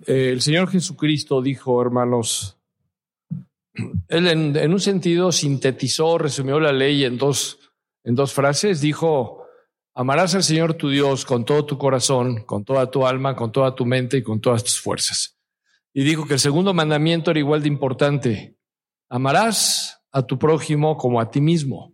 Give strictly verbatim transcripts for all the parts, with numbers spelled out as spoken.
eh, el Señor Jesucristo dijo, hermanos, Él en, en un sentido sintetizó, resumió la ley en dos, en dos frases. Dijo, amarás al Señor tu Dios con todo tu corazón, con toda tu alma, con toda tu mente y con todas tus fuerzas. Y dijo que el segundo mandamiento era igual de importante. Amarás a tu prójimo como a ti mismo.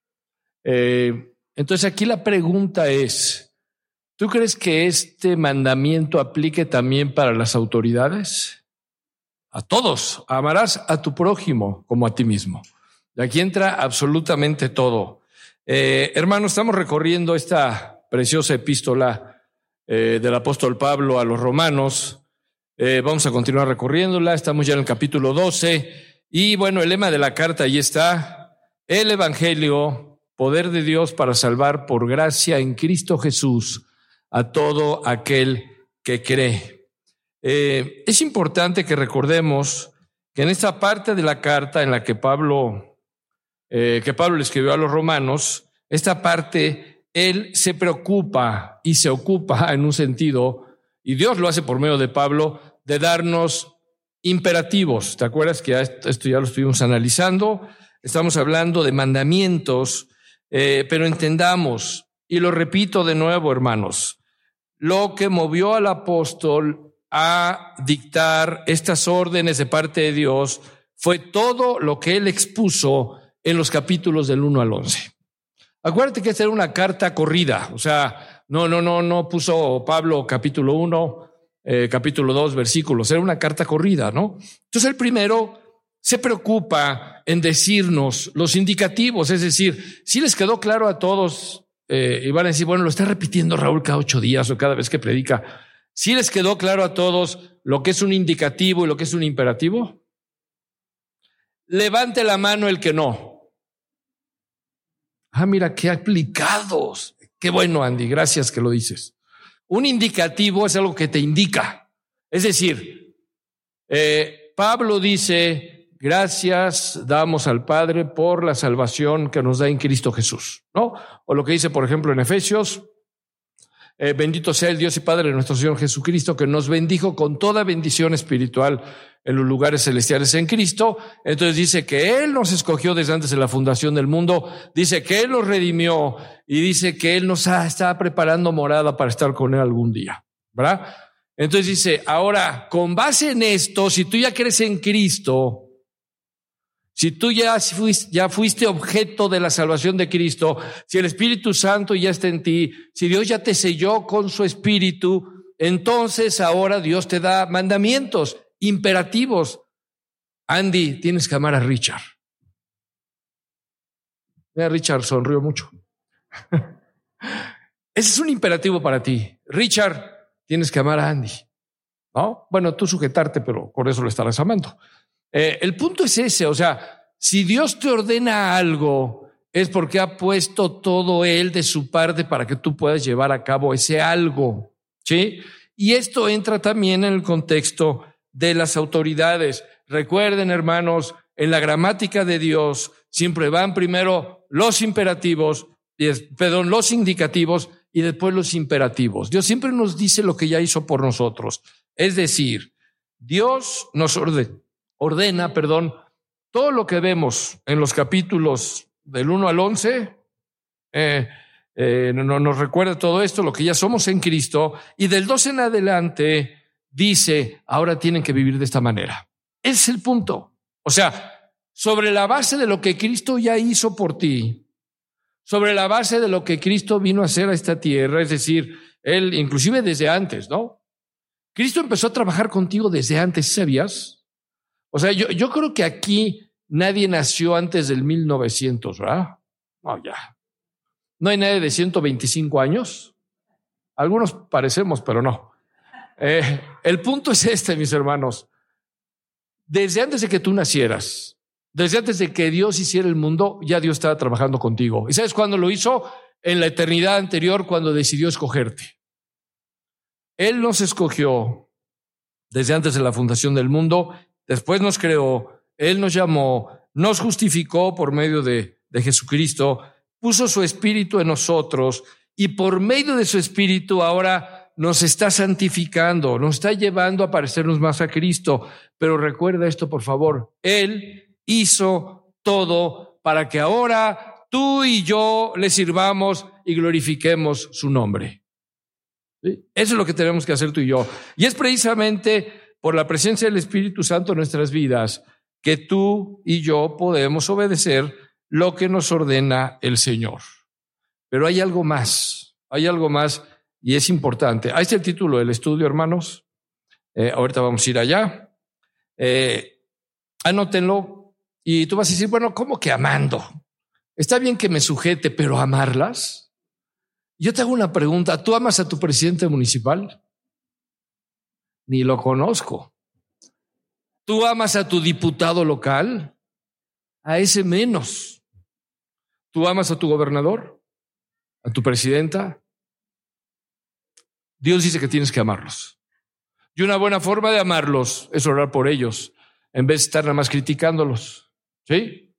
Eh, entonces aquí la pregunta es, ¿tú crees que este mandamiento aplique también para las autoridades? A todos. Amarás a tu prójimo como a ti mismo. Y aquí entra absolutamente todo. Eh, hermanos, estamos recorriendo esta preciosa epístola eh, del apóstol Pablo a los romanos. Eh, vamos a continuar recorriéndola. Estamos ya en el capítulo doce. Y bueno, el lema de la carta ahí está. El Evangelio, poder de Dios para salvar por gracia en Cristo Jesús a todo aquel que cree. Eh, es importante que recordemos que en esta parte de la carta en la que Pablo, eh, que Pablo le escribió a los romanos, esta parte, él se preocupa y se ocupa en un sentido, y Dios lo hace por medio de Pablo, de darnos imperativos. ¿Te acuerdas que esto ya lo estuvimos analizando? Estamos hablando de mandamientos, eh, pero entendamos, y lo repito de nuevo, hermanos, lo que movió al apóstol a dictar estas órdenes de parte de Dios fue todo lo que él expuso en los capítulos del uno al once. Acuérdate que esta era una carta corrida, o sea, no, no, no, no puso Pablo capítulo uno, eh, capítulo dos, versículos, era una carta corrida, ¿no? Entonces el primero se preocupa en decirnos los indicativos, es decir, si les quedó claro a todos, eh, y van a decir, bueno, lo está repitiendo Raúl cada ocho días o cada vez que predica. ¿Sí les quedó claro a todos lo que es un indicativo y lo que es un imperativo? Levante la mano el que no. Ah, mira, qué aplicados. Qué bueno, Andy, gracias que lo dices. Un indicativo es algo que te indica. Es decir, eh, Pablo dice, gracias damos al Padre por la salvación que nos da en Cristo Jesús, ¿no? O lo que dice, por ejemplo, en Efesios, Eh, bendito sea el Dios y Padre de nuestro Señor Jesucristo, que nos bendijo con toda bendición espiritual en los lugares celestiales en Cristo. Entonces dice que Él nos escogió desde antes de la fundación del mundo, dice que Él nos redimió y dice que Él nos ha, está preparando morada para estar con Él algún día, ¿verdad? Entonces dice, ahora, con base en esto, si tú ya crees en Cristo, si tú ya fuiste, ya fuiste objeto de la salvación de Cristo, si el Espíritu Santo ya está en ti, si Dios ya te selló con su Espíritu, entonces ahora Dios te da mandamientos, imperativos. Andy, tienes que amar a Richard. Mira, Richard sonrió mucho. Ese es un imperativo para ti. Richard, tienes que amar a Andy, ¿no? Bueno, tú sujetarte, pero por eso lo estarás amando. Eh, el punto es ese, o sea, si Dios te ordena algo, es porque ha puesto todo Él de su parte para que tú puedas llevar a cabo ese algo, ¿sí? Y esto entra también en el contexto de las autoridades. Recuerden, hermanos, en la gramática de Dios siempre van primero los imperativos, perdón, los indicativos y después los imperativos. Dios siempre nos dice lo que ya hizo por nosotros. Es decir, Dios nos ordena. Ordena, perdón, todo lo que vemos en los capítulos del uno al once, eh, eh, no, nos recuerda todo esto, lo que ya somos en Cristo, y del doce en adelante dice, ahora tienen que vivir de esta manera. Ese es el punto. O sea, sobre la base de lo que Cristo ya hizo por ti, sobre la base de lo que Cristo vino a hacer a esta tierra, es decir, Él, inclusive desde antes, ¿no? Cristo empezó a trabajar contigo desde antes, ¿sabías? O sea, yo, yo creo que aquí nadie nació antes del mil novecientos, ¿verdad? No, ya. No hay nadie de ciento veinticinco años. Algunos parecemos, pero no. Eh, el punto es este, mis hermanos. Desde antes de que tú nacieras, desde antes de que Dios hiciera el mundo, ya Dios estaba trabajando contigo. ¿Y sabes cuándo lo hizo? En la eternidad anterior, cuando decidió escogerte. Él nos escogió desde antes de la fundación del mundo. Después nos creó, Él nos llamó, nos justificó por medio de, de Jesucristo, puso su Espíritu en nosotros y por medio de su Espíritu ahora nos está santificando, nos está llevando a parecernos más a Cristo. Pero recuerda esto, por favor. Él hizo todo para que ahora tú y yo le sirvamos y glorifiquemos su nombre. ¿Sí? Eso es lo que tenemos que hacer tú y yo. Y es precisamente por la presencia del Espíritu Santo en nuestras vidas que tú y yo podemos obedecer lo que nos ordena el Señor. Pero hay algo más, hay algo más y es importante. Ahí está el título del estudio, hermanos. Eh, ahorita vamos a ir allá. Eh, anótenlo y tú vas a decir, bueno, ¿cómo que amando? Está bien que me sujete, pero ¿amarlas? Yo te hago una pregunta. ¿Tú amas a tu presidente municipal? Ni lo conozco. ¿Tú amas a tu diputado local? A ese menos. ¿Tú amas a tu gobernador? ¿A tu presidenta? Dios dice que tienes que amarlos. Y una buena forma de amarlos es orar por ellos, en vez de estar nada más criticándolos. ¿Sí?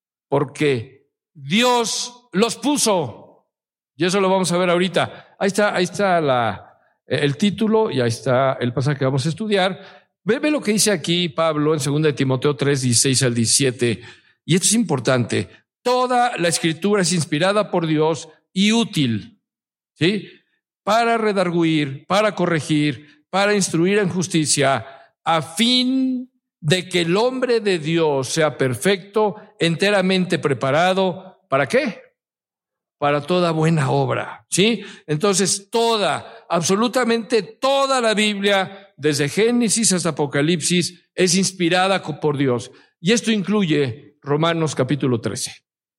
Porque Dios los puso. Y eso lo vamos a ver ahorita. Ahí está, ahí está la, el título y ahí está el pasaje que vamos a estudiar. Ve, ve lo que dice aquí Pablo en segunda de Timoteo tres, dieciséis al diecisiete. Y esto es importante. Toda la escritura es inspirada por Dios y útil, ¿sí? Para redarguir, para corregir, para instruir en justicia, a fin de que el hombre de Dios sea perfecto, enteramente preparado. ¿Para qué? Para toda buena obra, ¿sí? Entonces, toda, absolutamente toda la Biblia, desde Génesis hasta Apocalipsis, es inspirada por Dios. Y esto incluye Romanos capítulo trece.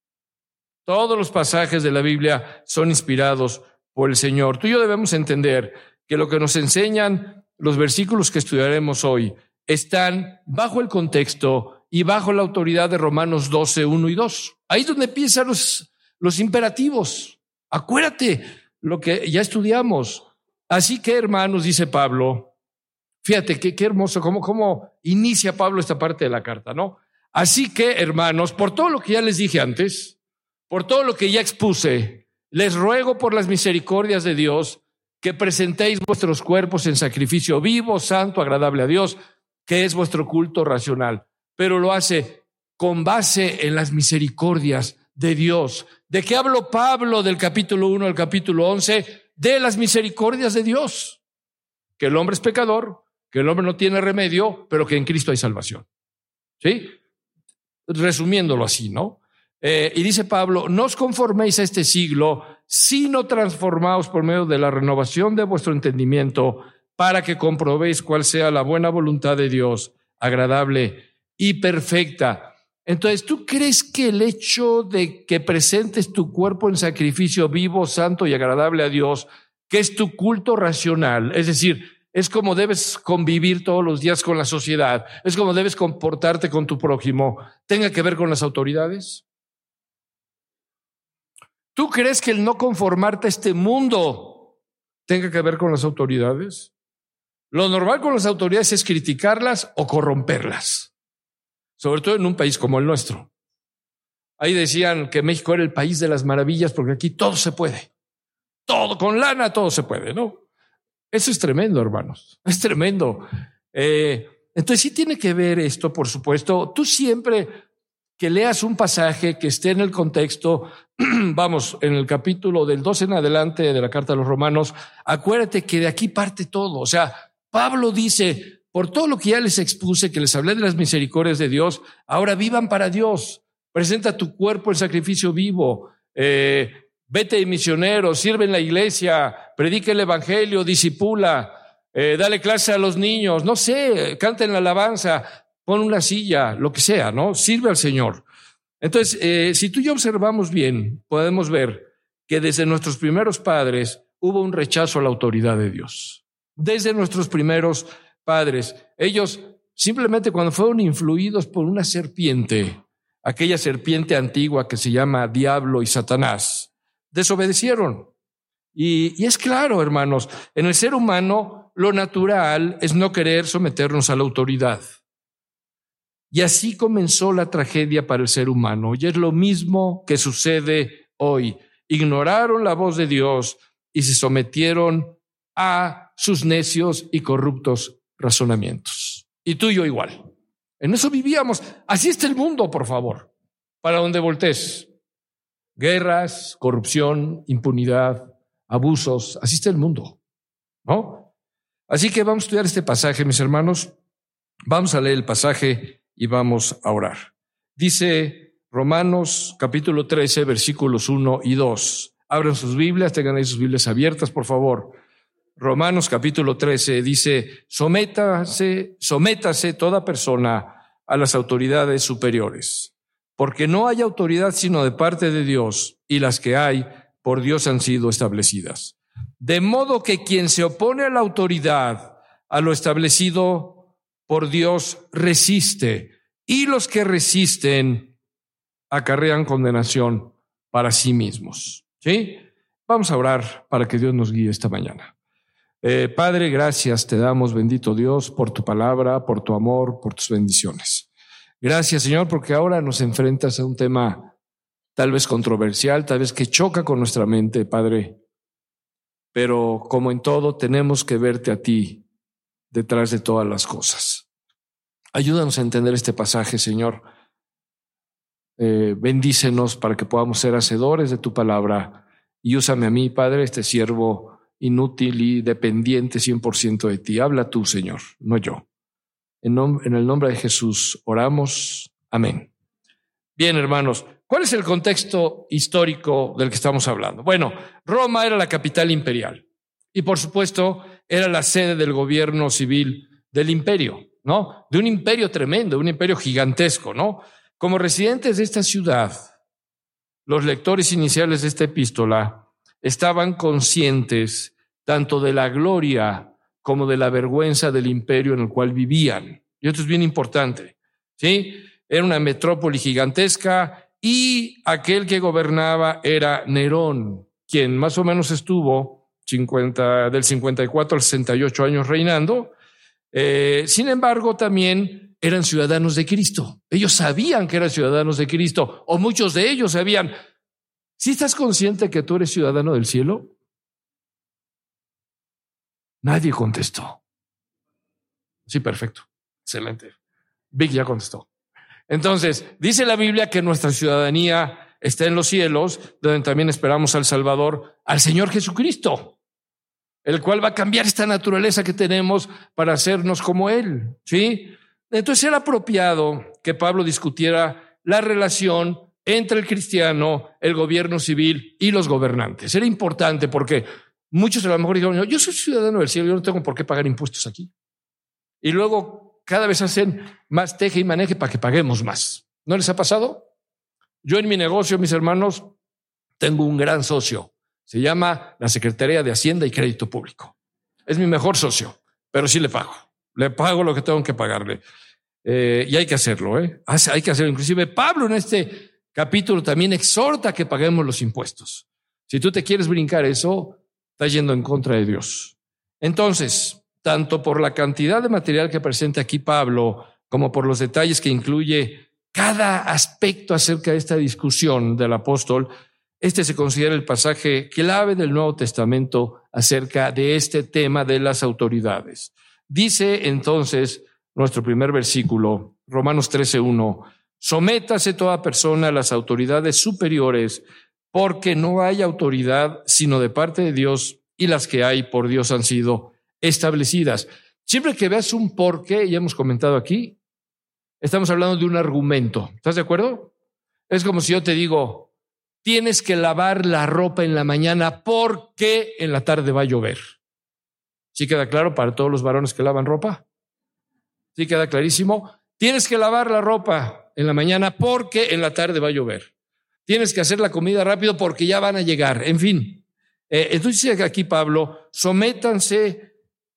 Todos los pasajes de la Biblia son inspirados por el Señor. Tú y yo debemos entender que lo que nos enseñan los versículos que estudiaremos hoy están bajo el contexto y bajo la autoridad de Romanos doce, uno y dos. Ahí es donde empiezan los, los imperativos. Acuérdate lo que ya estudiamos. Así que, hermanos, dice Pablo, fíjate qué, qué hermoso, cómo, cómo inicia Pablo esta parte de la carta, ¿no? Así que, hermanos, por todo lo que ya les dije antes, por todo lo que ya expuse, les ruego por las misericordias de Dios que presentéis vuestros cuerpos en sacrificio vivo, santo, agradable a Dios, que es vuestro culto racional. Pero lo hace con base en las misericordias de Dios. ¿De qué habló Pablo del capítulo uno al capítulo once? De las misericordias de Dios. Que el hombre es pecador, que el hombre no tiene remedio, pero que en Cristo hay salvación. ¿Sí? Resumiéndolo así, ¿no? Eh, y dice Pablo, no os conforméis a este siglo, sino transformaos por medio de la renovación de vuestro entendimiento, para que comprobéis cuál sea la buena voluntad de Dios, agradable y perfecta. Entonces, ¿tú crees que el hecho de que presentes tu cuerpo en sacrificio vivo, santo y agradable a Dios, que es tu culto racional, es decir, es como debes convivir todos los días con la sociedad, es como debes comportarte con tu prójimo, tenga que ver con las autoridades? ¿Tú crees que el no conformarte a este mundo tenga que ver con las autoridades? Lo normal con las autoridades es criticarlas o corromperlas, sobre todo en un país como el nuestro. Ahí decían que México era el país de las maravillas porque aquí todo se puede. Todo, con lana todo se puede, ¿no? Eso es tremendo, hermanos. Es tremendo. Eh, entonces sí tiene que ver esto, por supuesto. Tú siempre que leas un pasaje que esté en el contexto, vamos, en el capítulo del doce en adelante de la carta a los Romanos, acuérdate que de aquí parte todo. O sea, Pablo dice, por todo lo que ya les expuse, que les hablé de las misericordias de Dios, ahora vivan para Dios. Presenta tu cuerpo en sacrificio vivo, eh, vete misionero, sirve en la iglesia, predica el evangelio, disipula, eh, dale clase a los niños, no sé, canta en la alabanza, pon una silla, lo que sea, ¿no? Sirve al Señor. Entonces, eh, si tú y yo observamos bien, podemos ver que desde nuestros primeros padres hubo un rechazo a la autoridad de Dios. Desde nuestros primeros padres, ellos simplemente cuando fueron influidos por una serpiente, aquella serpiente antigua que se llama Diablo y Satanás, desobedecieron. Y, y es claro, hermanos, en el ser humano lo natural es no querer someternos a la autoridad. Y así comenzó la tragedia para el ser humano. Y es lo mismo que sucede hoy. Ignoraron la voz de Dios y se sometieron a sus necios y corruptos razonamientos. Y tú y yo igual. En eso vivíamos. Así está el mundo, por favor, para donde voltees. Guerras, corrupción, impunidad, abusos. Así está el mundo, ¿no? Así que vamos a estudiar este pasaje, mis hermanos. Vamos a leer el pasaje y vamos a orar. Dice Romanos capítulo trece, versículos uno y dos. Abran sus Biblias, tengan ahí sus Biblias abiertas, por favor. Romanos capítulo trece dice, sométase, sométase toda persona a las autoridades superiores, porque no hay autoridad sino de parte de Dios, y las que hay por Dios han sido establecidas. De modo que quien se opone a la autoridad, a lo establecido por Dios, resiste, y los que resisten acarrean condenación para sí mismos. ¿Sí? Vamos a orar para que Dios nos guíe esta mañana. Eh, Padre, gracias te damos, bendito Dios, por tu palabra, por tu amor, por tus bendiciones. Gracias, Señor, porque ahora nos enfrentas a un tema tal vez controversial, tal vez que choca con nuestra mente, Padre. Pero como en todo, tenemos que verte a ti detrás de todas las cosas. Ayúdanos a entender este pasaje, Señor. Eh, bendícenos para que podamos ser hacedores de tu palabra y úsame a mí, Padre, este siervo inútil y dependiente cien por ciento de ti. Habla tú, Señor, no yo. En, nom- en el nombre de Jesús oramos. Amén. Bien, hermanos, ¿cuál es el contexto histórico del que estamos hablando? Bueno, Roma era la capital imperial y, por supuesto, era la sede del gobierno civil del imperio, ¿no? De un imperio tremendo, un imperio gigantesco, ¿no? Como residentes de esta ciudad, los lectores iniciales de esta epístola estaban conscientes tanto de la gloria como de la vergüenza del imperio en el cual vivían. Y esto es bien importante, ¿sí? Era una metrópoli gigantesca y aquel que gobernaba era Nerón, quien más o menos estuvo cincuenta, del cincuenta y cuatro al sesenta y ocho años reinando. Eh, sin embargo, también eran ciudadanos de Cristo. Ellos sabían que eran ciudadanos de Cristo, o muchos de ellos sabían. ¿Sí estás consciente que tú eres ciudadano del cielo? Nadie contestó. Sí, perfecto. Excelente. Vic ya contestó. Entonces, dice la Biblia que nuestra ciudadanía está en los cielos, donde también esperamos al Salvador, al Señor Jesucristo, el cual va a cambiar esta naturaleza que tenemos para hacernos como Él, ¿sí? Entonces era apropiado que Pablo discutiera la relación entre el cristiano, el gobierno civil y los gobernantes. Era importante porque muchos a lo mejor dijeron, yo soy ciudadano del cielo, yo no tengo por qué pagar impuestos aquí. Y luego cada vez hacen más teje y maneje para que paguemos más. ¿No les ha pasado? Yo en mi negocio, mis hermanos, tengo un gran socio. Se llama la Secretaría de Hacienda y Crédito Público. Es mi mejor socio, pero sí le pago. Le pago lo que tengo que pagarle. Eh, y hay que hacerlo, ¿eh? Hay que hacerlo. Inclusive Pablo en este capítulo también exhorta que paguemos los impuestos. Si tú te quieres brincar eso, estás yendo en contra de Dios. Entonces, tanto por la cantidad de material que presenta aquí Pablo, como por los detalles que incluye cada aspecto acerca de esta discusión del apóstol, este se considera el pasaje clave del Nuevo Testamento acerca de este tema de las autoridades. Dice entonces nuestro primer versículo, Romanos trece uno, sométase toda persona a las autoridades superiores, porque no hay autoridad sino de parte de Dios, y las que hay por Dios han sido establecidas. Siempre que veas un porqué, ya hemos comentado aquí, estamos hablando de un argumento. ¿Estás de acuerdo? Es como si yo te digo, tienes que lavar la ropa en la mañana porque en la tarde va a llover. ¿Sí queda claro para todos los varones que lavan ropa? ¿Sí queda clarísimo? Tienes que lavar la ropa en la mañana porque en la tarde va a llover. Tienes que hacer la comida rápido porque ya van a llegar. En fin, eh, entonces dice aquí Pablo, sométanse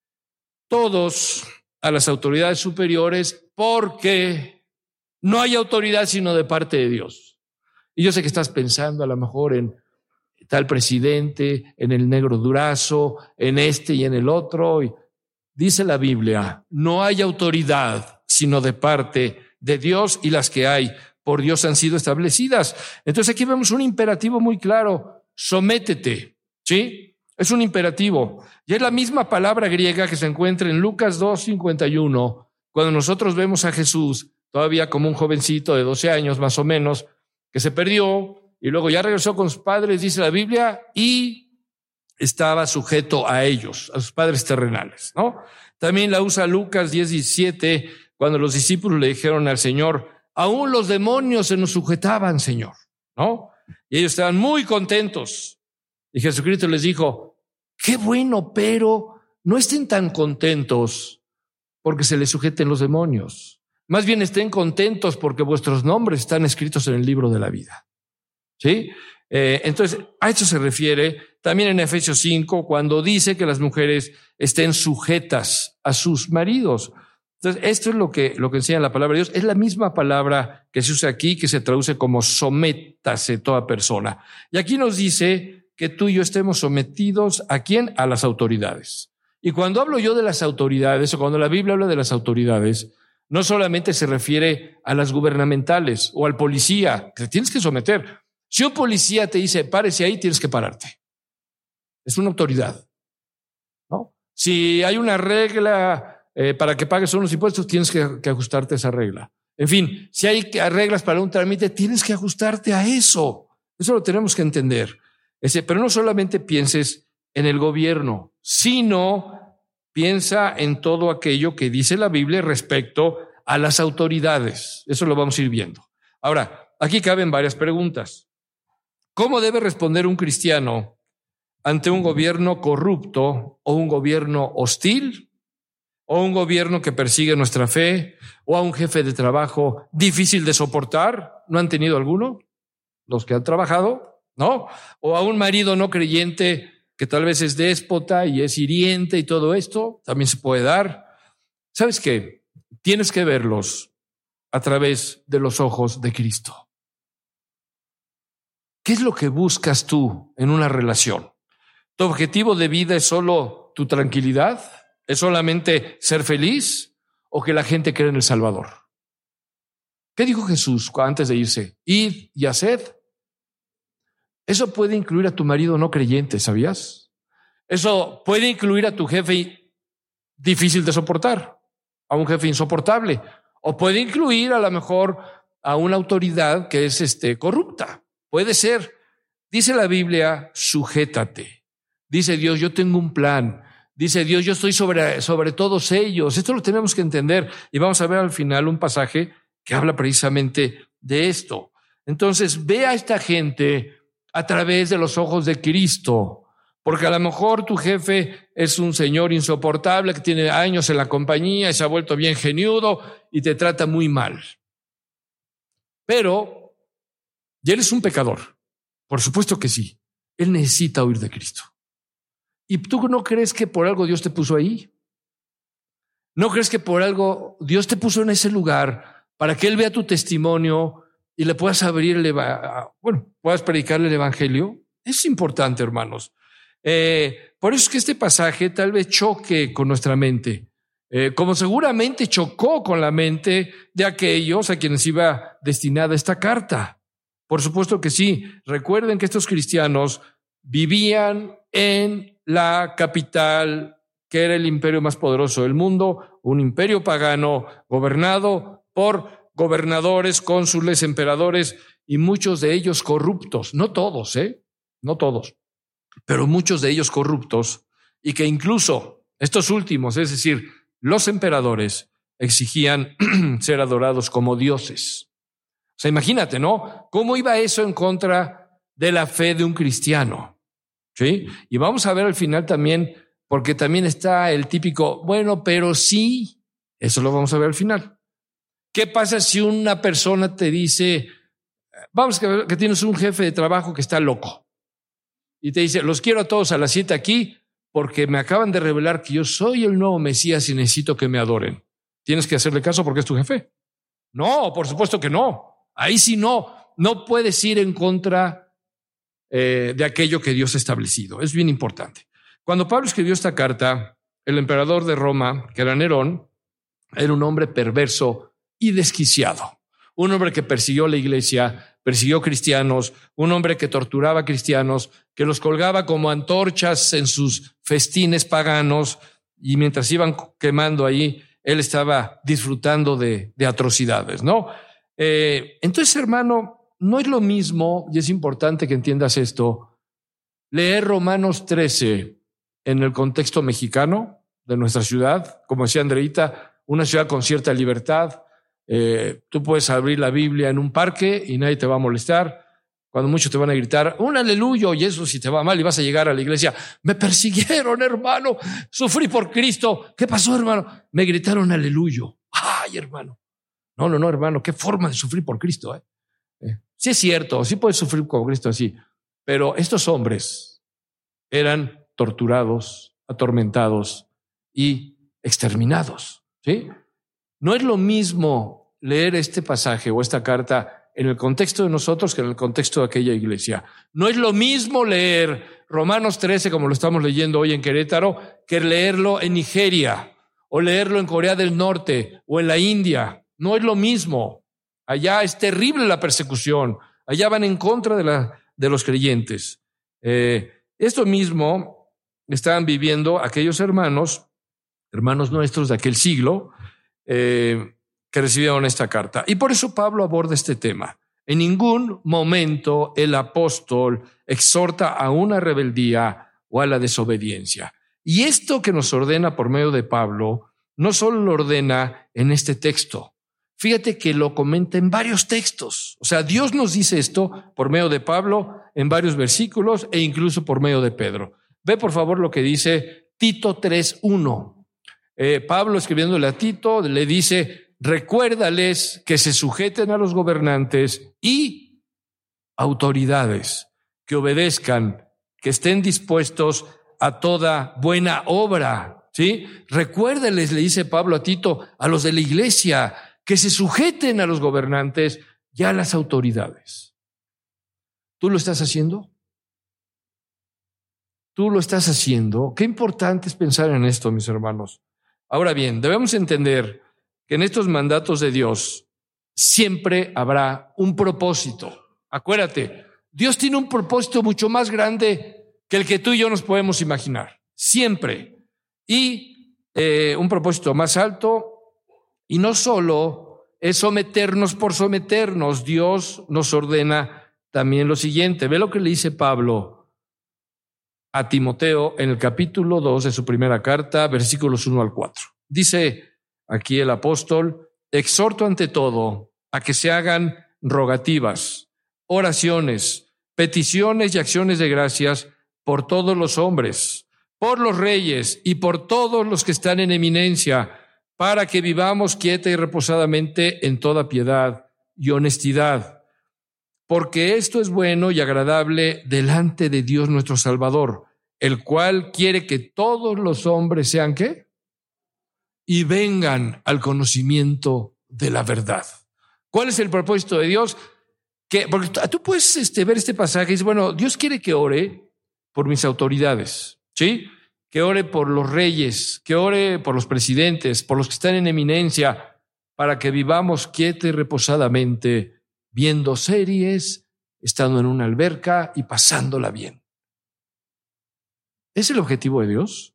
todos a las autoridades superiores porque no hay autoridad sino de parte de Dios. Y yo sé que estás pensando a lo mejor en tal presidente, en el negro Durazo, en este y en el otro. Y dice la Biblia, no hay autoridad sino de parte de Dios, y las que hay por Dios han sido establecidas. Entonces aquí vemos un imperativo muy claro, sométete, ¿sí? Es un imperativo. Y es la misma palabra griega que se encuentra en Lucas dos cincuenta y uno, cuando nosotros vemos a Jesús todavía como un jovencito de doce años más o menos, que se perdió y luego ya regresó con sus padres, dice la Biblia, y estaba sujeto a ellos, a sus padres terrenales, ¿no? También la usa Lucas diez diecisiete, cuando los discípulos le dijeron al Señor, aún los demonios se nos sujetaban, Señor, ¿no? Y ellos estaban muy contentos. Y Jesucristo les dijo, qué bueno, pero no estén tan contentos porque se les sujeten los demonios. Más bien estén contentos porque vuestros nombres están escritos en el libro de la vida. ¿Sí? Eh, entonces, a esto se refiere también en Efesios cinco, cuando dice que las mujeres estén sujetas a sus maridos. Entonces, esto es lo que, lo que enseña la palabra de Dios. Es la misma palabra que se usa aquí, que se traduce como sométase toda persona. Y aquí nos dice que tú y yo estemos sometidos, ¿a quién? A las autoridades. Y cuando hablo yo de las autoridades, o cuando la Biblia habla de las autoridades, no solamente se refiere a las gubernamentales o al policía, que te tienes que someter. Si un policía te dice, párese ahí, tienes que pararte. Es una autoridad, ¿no? Si hay una regla eh, para que pagues unos impuestos, tienes que, que ajustarte a esa regla. En fin, si hay reglas para un trámite, tienes que ajustarte a eso. Eso lo tenemos que entender. Ese, pero no solamente pienses en el gobierno, sino piensa en todo aquello que dice la Biblia respecto a las autoridades. Eso lo vamos a ir viendo. Ahora, aquí caben varias preguntas. ¿Cómo debe responder un cristiano ante un gobierno corrupto o un gobierno hostil o un gobierno que persigue nuestra fe o a un jefe de trabajo difícil de soportar? ¿No han tenido alguno? Los que han trabajado, ¿no? O a un marido no creyente que tal vez es déspota y es hiriente y todo esto también se puede dar. ¿Sabes qué? Tienes que verlos a través de los ojos de Cristo. ¿Qué es lo que buscas tú en una relación? ¿Tu objetivo de vida es solo tu tranquilidad? ¿Es solamente ser feliz? ¿O que la gente cree en el Salvador? ¿Qué dijo Jesús antes de irse? Id y haced. Eso puede incluir a tu marido no creyente, ¿sabías? Eso puede incluir a tu jefe difícil de soportar, a un jefe insoportable, o puede incluir a lo mejor a una autoridad que es este, corrupta. Puede ser. Dice la Biblia, sujétate. Dice Dios, yo tengo un plan. Dice Dios, yo estoy sobre, sobre todos ellos. Esto lo tenemos que entender. Y vamos a ver al final un pasaje que habla precisamente de esto. Entonces, ve a esta gente a través de los ojos de Cristo. Porque a lo mejor tu jefe es un señor insoportable que tiene años en la compañía y se ha vuelto bien geniudo y te trata muy mal. Pero y él es un pecador. Por supuesto que sí. Él necesita oír de Cristo. ¿Y tú no crees que por algo Dios te puso ahí? ¿No crees que por algo Dios te puso en ese lugar para que él vea tu testimonio y le puedas abrir el evangelio? Bueno, puedas predicarle el evangelio? Es importante, hermanos. Eh, por eso es que este pasaje tal vez choque con nuestra mente, eh, como seguramente chocó con la mente de aquellos a quienes iba destinada esta carta. Por supuesto que sí. Recuerden que estos cristianos vivían en la capital, que era el imperio más poderoso del mundo, un imperio pagano gobernado por gobernadores, cónsules, emperadores y muchos de ellos corruptos. No todos, ¿eh? No todos, pero muchos de ellos corruptos, y que incluso estos últimos, es decir, los emperadores, exigían ser adorados como dioses. O sea, imagínate, ¿no? ¿Cómo iba eso en contra de la fe de un cristiano? ¿Sí? Y vamos a ver al final también, porque también está el típico, bueno, pero sí, eso lo vamos a ver al final. ¿Qué pasa si una persona te dice, vamos, que, que tienes un jefe de trabajo que está loco y te dice, los quiero a todos a las siete aquí porque me acaban de revelar que yo soy el nuevo Mesías y necesito que me adoren? ¿Tienes que hacerle caso porque es tu jefe? No, por supuesto que no. Ahí sí no, no puedes ir en contra eh, de aquello que Dios ha establecido. Es bien importante. Cuando Pablo escribió esta carta, el emperador de Roma, que era Nerón, era un hombre perverso y desquiciado. Un hombre que persiguió a la iglesia persiguió cristianos, un hombre que torturaba cristianos, que los colgaba como antorchas en sus festines paganos, y mientras iban quemando ahí, él estaba disfrutando de, de atrocidades, ¿no? Eh, entonces, hermano, no es lo mismo, y es importante que entiendas esto, leer Romanos trece en el contexto mexicano de nuestra ciudad, como decía Andreita, una ciudad con cierta libertad. Eh, tú puedes abrir la Biblia en un parque y nadie te va a molestar. Cuando muchos te van a gritar un aleluya, y eso si te va mal y vas a llegar a la iglesia, me persiguieron, hermano, sufrí por Cristo. ¿Qué pasó, hermano? Me gritaron aleluya. Ay, hermano. No, no, no, hermano, qué forma de sufrir por Cristo. ¿eh? Eh, sí es cierto, sí puedes sufrir por Cristo así, pero estos hombres eran torturados, atormentados y exterminados, ¿sí? No es lo mismo leer este pasaje o esta carta en el contexto de nosotros que en el contexto de aquella iglesia. No es lo mismo leer Romanos trece, como lo estamos leyendo hoy en Querétaro, que leerlo en Nigeria o leerlo en Corea del Norte o en la India. No es lo mismo. Allá es terrible la persecución. Allá van en contra de, la, de los creyentes. Eh, esto mismo estaban viviendo aquellos hermanos, hermanos nuestros de aquel siglo, eh, que recibieron esta carta. Y por eso Pablo aborda este tema. En ningún momento el apóstol exhorta a una rebeldía o a la desobediencia. Y esto que nos ordena por medio de Pablo, no solo lo ordena en este texto. Fíjate que lo comenta en varios textos. O sea, Dios nos dice esto por medio de Pablo en varios versículos e incluso por medio de Pedro. Ve por favor lo que dice Tito tres uno. Eh, Pablo, escribiéndole a Tito, le dice: recuérdales que se sujeten a los gobernantes y autoridades, que obedezcan, que estén dispuestos a toda buena obra, ¿sí? Recuérdales, le dice Pablo a Tito, a los de la iglesia, que se sujeten a los gobernantes y a las autoridades. ¿Tú lo estás haciendo? ¿Tú lo estás haciendo? Qué importante es pensar en esto, mis hermanos. Ahora bien, debemos entender que en estos mandatos de Dios siempre habrá un propósito. Acuérdate, Dios tiene un propósito mucho más grande que el que tú y yo nos podemos imaginar. Siempre. Y eh, un propósito más alto. Y no solo es someternos por someternos. Dios nos ordena también lo siguiente. Ve lo que le dice Pablo a Timoteo en el capítulo dos de su primera carta, versículos uno al cuatro. Dice aquí el apóstol: exhorto ante todo a que se hagan rogativas, oraciones, peticiones y acciones de gracias por todos los hombres, por los reyes y por todos los que están en eminencia, para que vivamos quieta y reposadamente en toda piedad y honestidad. Porque esto es bueno y agradable delante de Dios nuestro Salvador, el cual quiere que todos los hombres sean ¿qué? Y vengan al conocimiento de la verdad. ¿Cuál es el propósito de Dios? Que, porque tú puedes este, ver este pasaje y dices, bueno, Dios quiere que ore por mis autoridades, ¿sí? Que ore por los reyes, que ore por los presidentes, por los que están en eminencia, para que vivamos quieta y reposadamente, viendo series, estando en una alberca y pasándola bien. ¿Es el objetivo de Dios?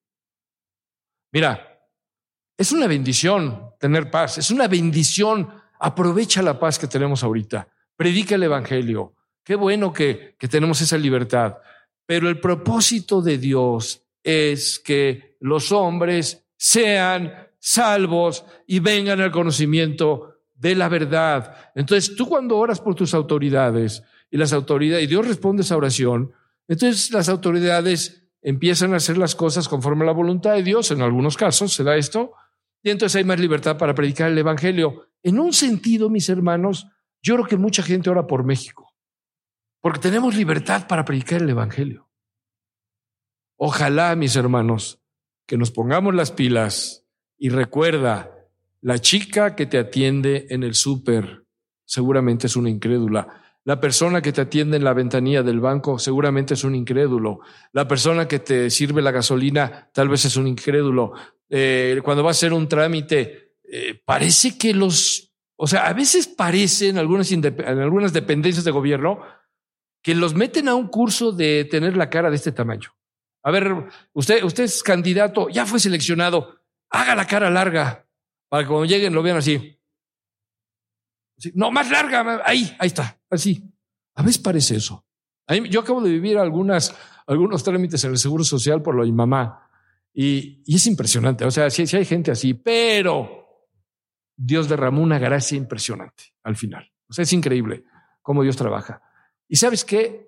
Mira, es una bendición tener paz, es una bendición. Aprovecha la paz que tenemos ahorita, predica el evangelio. Qué bueno que, que tenemos esa libertad, pero el propósito de Dios es que los hombres sean salvos y vengan al conocimiento de la verdad. Entonces, tú cuando oras por tus autoridades y las autoridades, y Dios responde esa oración, entonces las autoridades empiezan a hacer las cosas conforme a la voluntad de Dios. En algunos casos se da esto, y entonces hay más libertad para predicar el evangelio. En un sentido, mis hermanos, yo creo que mucha gente ora por México, porque tenemos libertad para predicar el evangelio. Ojalá, mis hermanos, que nos pongamos las pilas y recuerda, la chica que te atiende en el súper seguramente es una incrédula. La persona que te atiende en la ventanilla del banco seguramente es un incrédulo. La persona que te sirve la gasolina tal vez es un incrédulo. Eh, cuando va a hacer un trámite, eh, parece que los O sea, a veces parecen algunas, indep- en algunas dependencias de gobierno que los meten a un curso de tener la cara de este tamaño. A ver, usted, usted es candidato, ya fue seleccionado, haga la cara larga para que cuando lleguen lo vean así. Sí, no, más larga, ahí, ahí está, así. A veces parece eso. A mí, yo acabo de vivir algunas, algunos trámites en el Seguro Social por lo de mi mamá y, y es impresionante. O sea, sí, sí hay gente así, pero Dios derramó una gracia impresionante al final. O sea, es increíble cómo Dios trabaja. ¿Y sabes qué?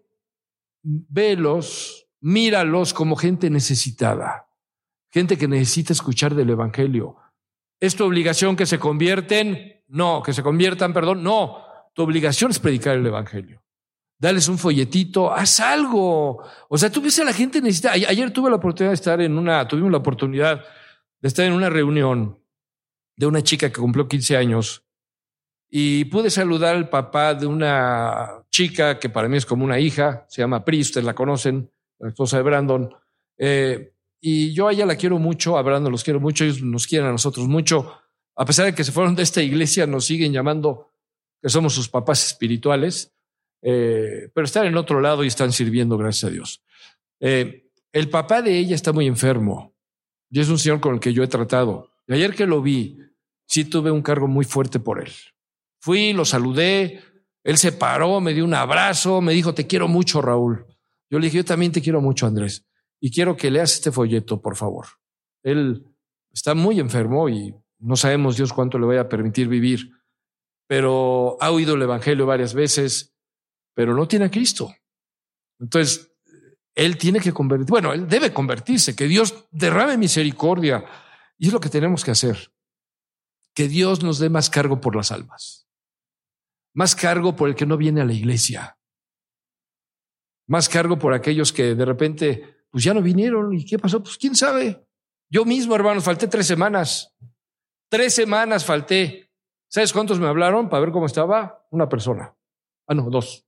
Vélos, míralos como gente necesitada, gente que necesita escuchar del Evangelio. ¿Es tu obligación que se convierten? No, que se conviertan, perdón, no. Tu obligación es predicar el Evangelio. Dales un folletito, haz algo. O sea, tú ves a la gente necesitada. Ayer tuve la oportunidad de estar en una, tuvimos la oportunidad de estar en una reunión de una chica que cumplió quince años y pude saludar al papá de una chica que para mí es como una hija, se llama Pri, ustedes la conocen, la esposa de Brandon. Eh, y yo a ella la quiero mucho, a Brandon los quiero mucho, ellos nos quieren a nosotros mucho. A pesar de que se fueron de esta iglesia, nos siguen llamando que somos sus papás espirituales, eh, pero están en otro lado y están sirviendo, gracias a Dios. Eh, el papá de ella está muy enfermo y es un señor con el que yo he tratado. Y ayer que lo vi, sí tuve un cargo muy fuerte por él. Fui, lo saludé, él se paró, me dio un abrazo, me dijo, te quiero mucho, Raúl. Yo le dije, yo también te quiero mucho, Andrés, y quiero que leas este folleto, por favor. Él está muy enfermo y no sabemos Dios cuánto le vaya a permitir vivir, pero ha oído el Evangelio varias veces, pero no tiene a Cristo. Entonces, él tiene que convertirse, bueno, él debe convertirse, que Dios derrame misericordia, y es lo que tenemos que hacer. Que Dios nos dé más cargo por las almas. Más cargo por el que no viene a la iglesia. Más cargo por aquellos que de repente, pues ya no vinieron. ¿Y qué pasó? Pues quién sabe. Yo mismo, hermanos, falté tres semanas. Tres semanas falté. ¿Sabes cuántos me hablaron para ver cómo estaba? Una persona. Ah, no, dos.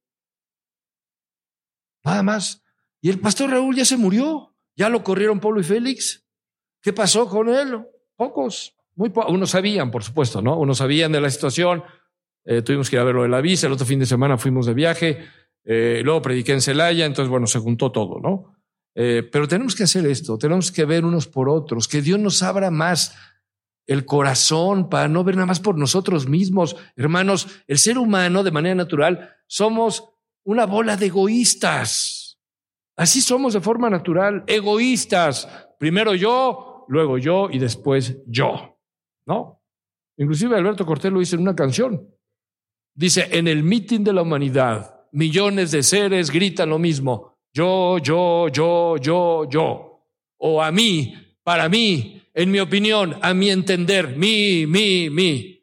Nada más. Y el pastor Raúl ya se murió. Ya lo corrieron Pablo y Félix. ¿Qué pasó con él? Pocos. Muy po- Unos sabían, por supuesto, ¿no? Unos sabían de la situación. Eh, tuvimos que ir a ver lo de la visa. El otro fin de semana fuimos de viaje. Eh, luego prediqué en Celaya. Entonces, bueno, se juntó todo, ¿no? Eh, pero tenemos que hacer esto. Tenemos que ver unos por otros. Que Dios nos abra más el corazón para no ver nada más por nosotros mismos. Hermanos, el ser humano, de manera natural, somos una bola de egoístas. Así somos de forma natural. Egoístas. Primero yo, luego yo y después yo. ¿No? Inclusive Alberto Cortés lo dice en una canción. Dice, en el mitin de la humanidad, millones de seres gritan lo mismo. Yo, yo, yo, yo, yo. O a mí, para mí, en mi opinión, a mi entender, mi, mi, mi.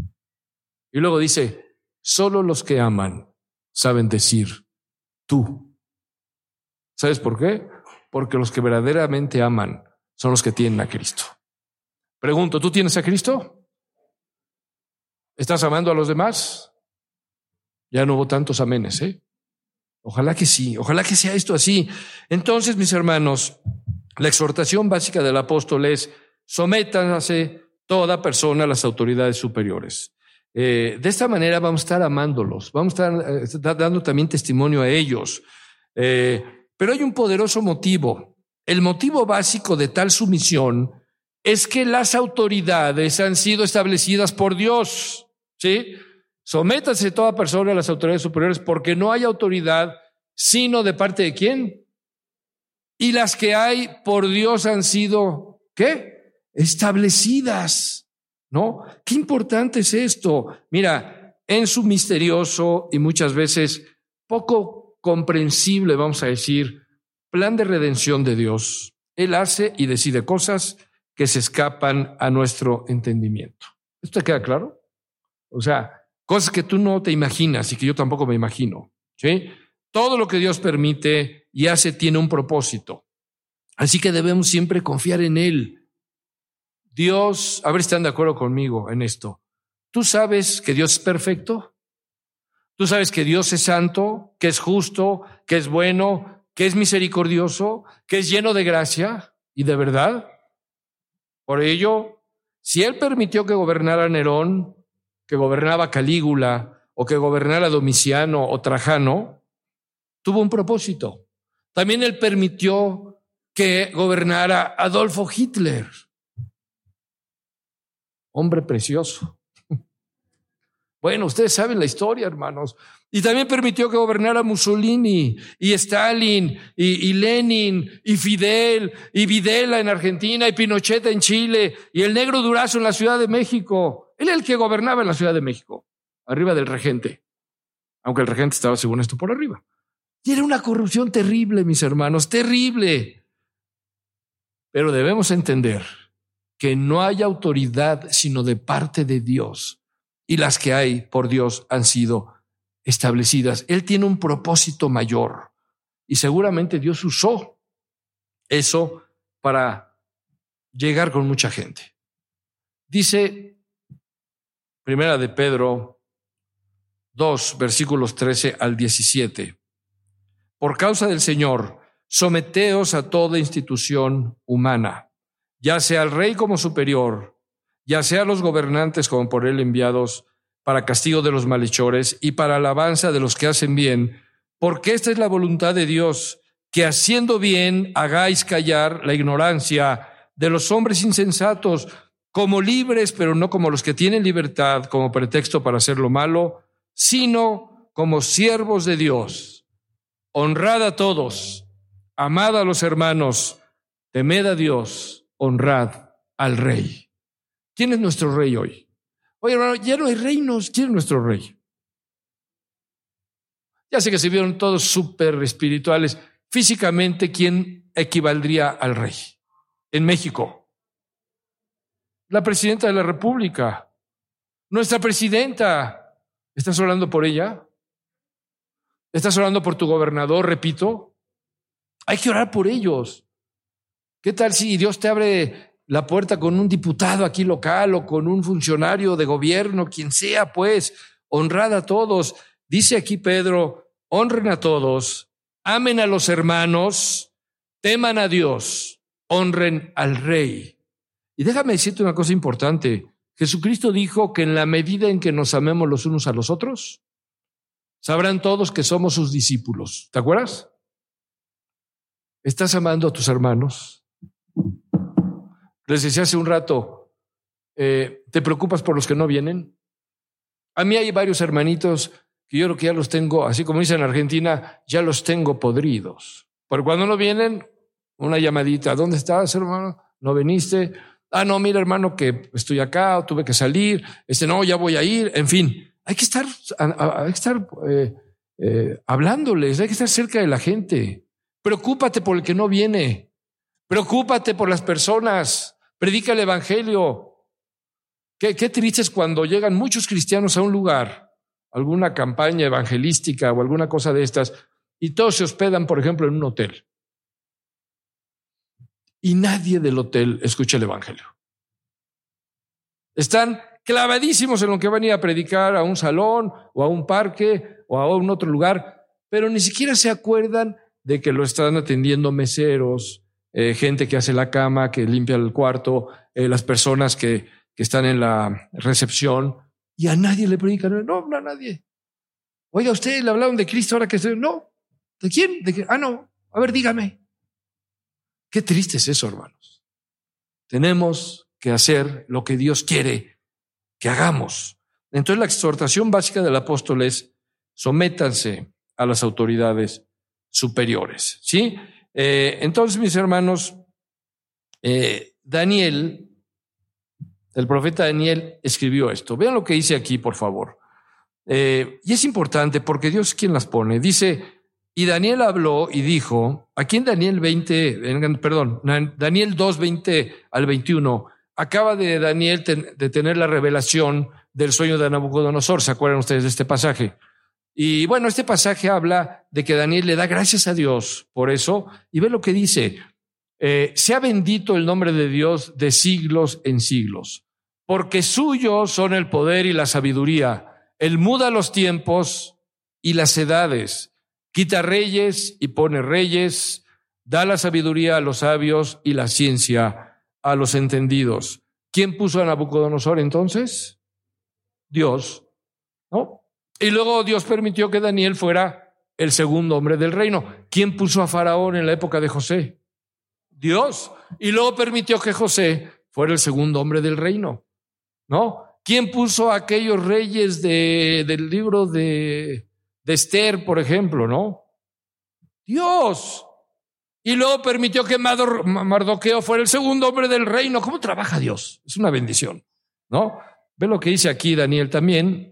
Y luego dice, solo los que aman saben decir tú. ¿Sabes por qué? Porque los que verdaderamente aman son los que tienen a Cristo. Pregunto, ¿tú tienes a Cristo? ¿Estás amando a los demás? Ya no hubo tantos amenes, ¿eh? Ojalá que sí, ojalá que sea esto así. Entonces, mis hermanos, la exhortación básica del apóstol es: sométanse toda persona a las autoridades superiores. Eh, de esta manera vamos a estar amándolos, vamos a estar, eh, estar dando también testimonio a ellos. Eh, pero hay un poderoso motivo. El motivo básico de tal sumisión es que las autoridades han sido establecidas por Dios, ¿sí? Sométase toda persona a las autoridades superiores porque no hay autoridad sino de parte de ¿quién? Y las que hay por Dios han sido, ¿qué? Establecidas, ¿no? Qué importante es esto. Mira, en su misterioso y muchas veces poco comprensible, vamos a decir, plan de redención de Dios, Él hace y decide cosas que se escapan a nuestro entendimiento. ¿Esto te queda claro? O sea, cosas que tú no te imaginas y que yo tampoco me imagino, ¿sí? Todo lo que Dios permite y hace tiene un propósito. Así que debemos siempre confiar en Él. Dios, a ver si están de acuerdo conmigo en esto. ¿Tú sabes que Dios es perfecto? ¿Tú sabes que Dios es santo, que es justo, que es bueno, que es misericordioso, que es lleno de gracia y de verdad? Por ello, si Él permitió que gobernara Nerón, que gobernaba Calígula o que gobernara Domiciano o Trajano, tuvo un propósito. También él permitió que gobernara Adolfo Hitler. Hombre precioso. Bueno, ustedes saben la historia, hermanos. Y también permitió que gobernara Mussolini y Stalin y, y Lenin y Fidel y Videla en Argentina y Pinochet en Chile y el negro Durazo en la Ciudad de México. Él era el que gobernaba en la Ciudad de México, arriba del regente, aunque el regente estaba, según esto, por arriba. Y era una corrupción terrible, mis hermanos, terrible. Pero debemos entender que no hay autoridad sino de parte de Dios. Y las que hay por Dios han sido establecidas. Él tiene un propósito mayor y seguramente Dios usó eso para llegar con mucha gente. Dice Primera de Pedro dos, versículos trece al diecisiete. Por causa del Señor, someteos a toda institución humana, ya sea al rey como superior, ya sea los gobernantes como por él enviados, para castigo de los malhechores y para alabanza de los que hacen bien, porque esta es la voluntad de Dios, que haciendo bien hagáis callar la ignorancia de los hombres insensatos, como libres, pero no como los que tienen libertad como pretexto para hacer lo malo, sino como siervos de Dios. Honrad a todos, amad a los hermanos, temed a Dios, honrad al Rey. ¿Quién es nuestro rey hoy? Oye, hermano, ya no hay reinos. ¿Quién es nuestro rey? Ya sé que se vieron todos súper espirituales. Físicamente, ¿quién equivaldría al rey? En México, la presidenta de la República, nuestra presidenta. ¿Estás orando por ella? ¿Estás orando por tu gobernador? Repito, hay que orar por ellos. ¿Qué tal si Dios te abre la puerta con un diputado aquí local o con un funcionario de gobierno, quien sea, pues? Honrad a todos. Dice aquí Pedro, honren a todos, amen a los hermanos, teman a Dios, honren al Rey. Y déjame decirte una cosa importante. Jesucristo dijo que en la medida en que nos amemos los unos a los otros, sabrán todos que somos sus discípulos. ¿Te acuerdas? ¿Estás amando a tus hermanos? Les decía hace un rato, eh, ¿te preocupas por los que no vienen? A mí hay varios hermanitos que yo creo que ya los tengo, así como dicen en Argentina, ya los tengo podridos. Pero cuando no vienen, una llamadita, ¿dónde estás, hermano? ¿No viniste? Ah, no, mira, hermano, que estoy acá, tuve que salir, este, no, ya voy a ir, en fin. Hay que estar, hay que estar eh, eh, hablándoles, hay que estar cerca de la gente. Preocúpate por el que no viene. Preocúpate por las personas. Predica el evangelio. Qué, qué triste es cuando llegan muchos cristianos a un lugar, alguna campaña evangelística o alguna cosa de estas, y todos se hospedan, por ejemplo, en un hotel. Y nadie del hotel escucha el evangelio. Están clavadísimos en lo que van a ir a predicar a un salón o a un parque o a un otro lugar, pero ni siquiera se acuerdan de que lo están atendiendo meseros, Eh, gente que hace la cama, que limpia el cuarto, eh, las personas que, que están en la recepción, y a nadie le predican. No, no a nadie. Oiga, ¿usted le hablaron de Cristo ahora que estoy? No. ¿De quién? ¿De qué? Ah, no. A ver, dígame. Qué triste es eso, hermanos. Tenemos que hacer lo que Dios quiere que hagamos. Entonces la exhortación básica del apóstol es: sométanse a las autoridades superiores, ¿sí? Eh, entonces, mis hermanos, eh, Daniel, el profeta Daniel escribió esto. Vean lo que dice aquí, por favor. Eh, y es importante porque Dios es quien las pone. Dice, y Daniel habló y dijo, aquí en Daniel veinte, perdón, Daniel dos, veinte al veintiuno, acaba de Daniel ten, de tener la revelación del sueño de Nabucodonosor. ¿Se acuerdan ustedes de este pasaje? Y bueno, este pasaje habla de que Daniel le da gracias a Dios por eso, y ve lo que dice: eh, sea bendito el nombre de Dios de siglos en siglos, porque suyos son el poder y la sabiduría. Él muda los tiempos y las edades, quita reyes y pone reyes, da la sabiduría a los sabios y la ciencia a los entendidos. ¿Quién puso a Nabucodonosor entonces? Dios, ¿no? Y luego Dios permitió que Daniel fuera el segundo hombre del reino. ¿Quién puso a Faraón en la época de José? Dios. Y luego permitió que José fuera el segundo hombre del reino, ¿no? ¿Quién puso a aquellos reyes de, del libro de, de Esther, por ejemplo, no? Dios. Y luego permitió que Mardoqueo fuera el segundo hombre del reino. ¿Cómo trabaja Dios? Es una bendición, ¿no? Ve lo que dice aquí Daniel también.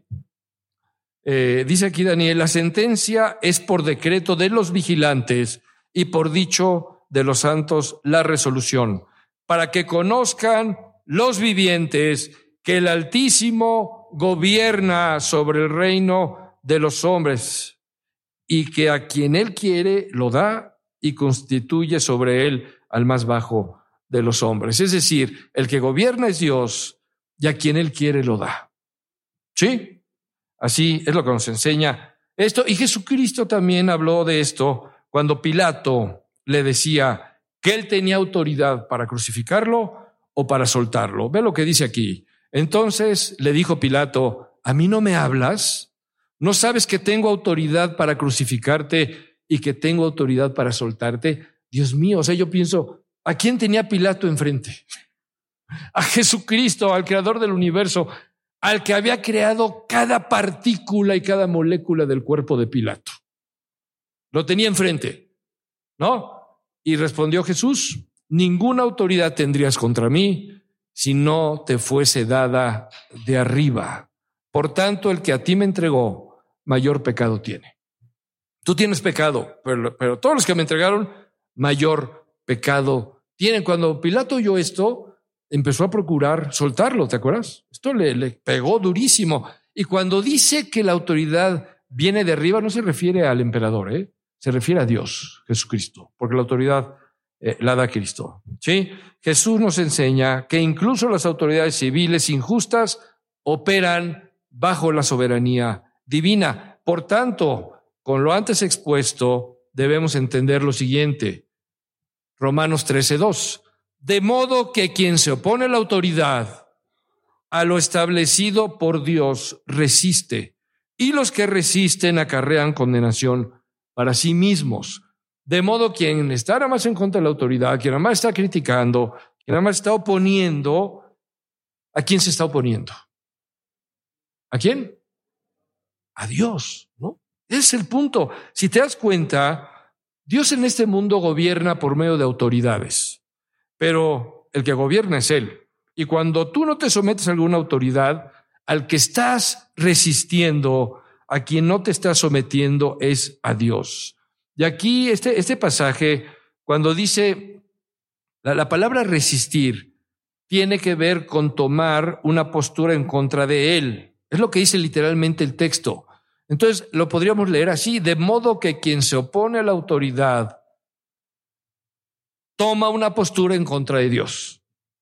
Eh, dice aquí Daniel, la sentencia es por decreto de los vigilantes y por dicho de los santos la resolución, para que conozcan los vivientes que el Altísimo gobierna sobre el reino de los hombres y que a quien él quiere lo da y constituye sobre él al más bajo de los hombres. Es decir, el que gobierna es Dios y a quien él quiere lo da. ¿Sí? Así es lo que nos enseña esto. Y Jesucristo también habló de esto cuando Pilato le decía que él tenía autoridad para crucificarlo o para soltarlo. Ve lo que dice aquí. Entonces le dijo Pilato, ¿a mí no me hablas? ¿No sabes que tengo autoridad para crucificarte y que tengo autoridad para soltarte? Dios mío, o sea, yo pienso, ¿a quién tenía Pilato enfrente? A Jesucristo, al creador del universo, al que había creado cada partícula y cada molécula del cuerpo de Pilato. Lo tenía enfrente, ¿no? Y respondió Jesús, ninguna autoridad tendrías contra mí si no te fuese dada de arriba. Por tanto, el que a ti me entregó, mayor pecado tiene. Tú tienes pecado, pero, pero todos los que me entregaron, mayor pecado tienen. Cuando Pilato oyó esto, empezó a procurar soltarlo, ¿te acuerdas? Esto le, le pegó durísimo. Y cuando dice que la autoridad viene de arriba, no se refiere al emperador, ¿eh? Se refiere a Dios, Jesucristo, porque la autoridad eh, la da Cristo. ¿Sí? Jesús nos enseña que incluso las autoridades civiles injustas operan bajo la soberanía divina. Por tanto, con lo antes expuesto, debemos entender lo siguiente. Romanos trece dos. De modo que quien se opone a la autoridad, a lo establecido por Dios, resiste, y los que resisten acarrean condenación para sí mismos. De modo quien está nada más en contra de la autoridad, quien nada más está criticando, quien nada más está oponiendo, ¿a quién se está oponiendo? ¿A quién? A Dios, ¿no? Ese es el punto. Si te das cuenta, Dios en este mundo gobierna por medio de autoridades, pero el que gobierna es Él. Y cuando tú no te sometes a alguna autoridad, al que estás resistiendo, a quien no te estás sometiendo es a Dios. Y aquí este, este pasaje, cuando dice la, la palabra resistir, tiene que ver con tomar una postura en contra de Él. Es lo que dice literalmente el texto. Entonces lo podríamos leer así, de modo que quien se opone a la autoridad toma una postura en contra de Dios.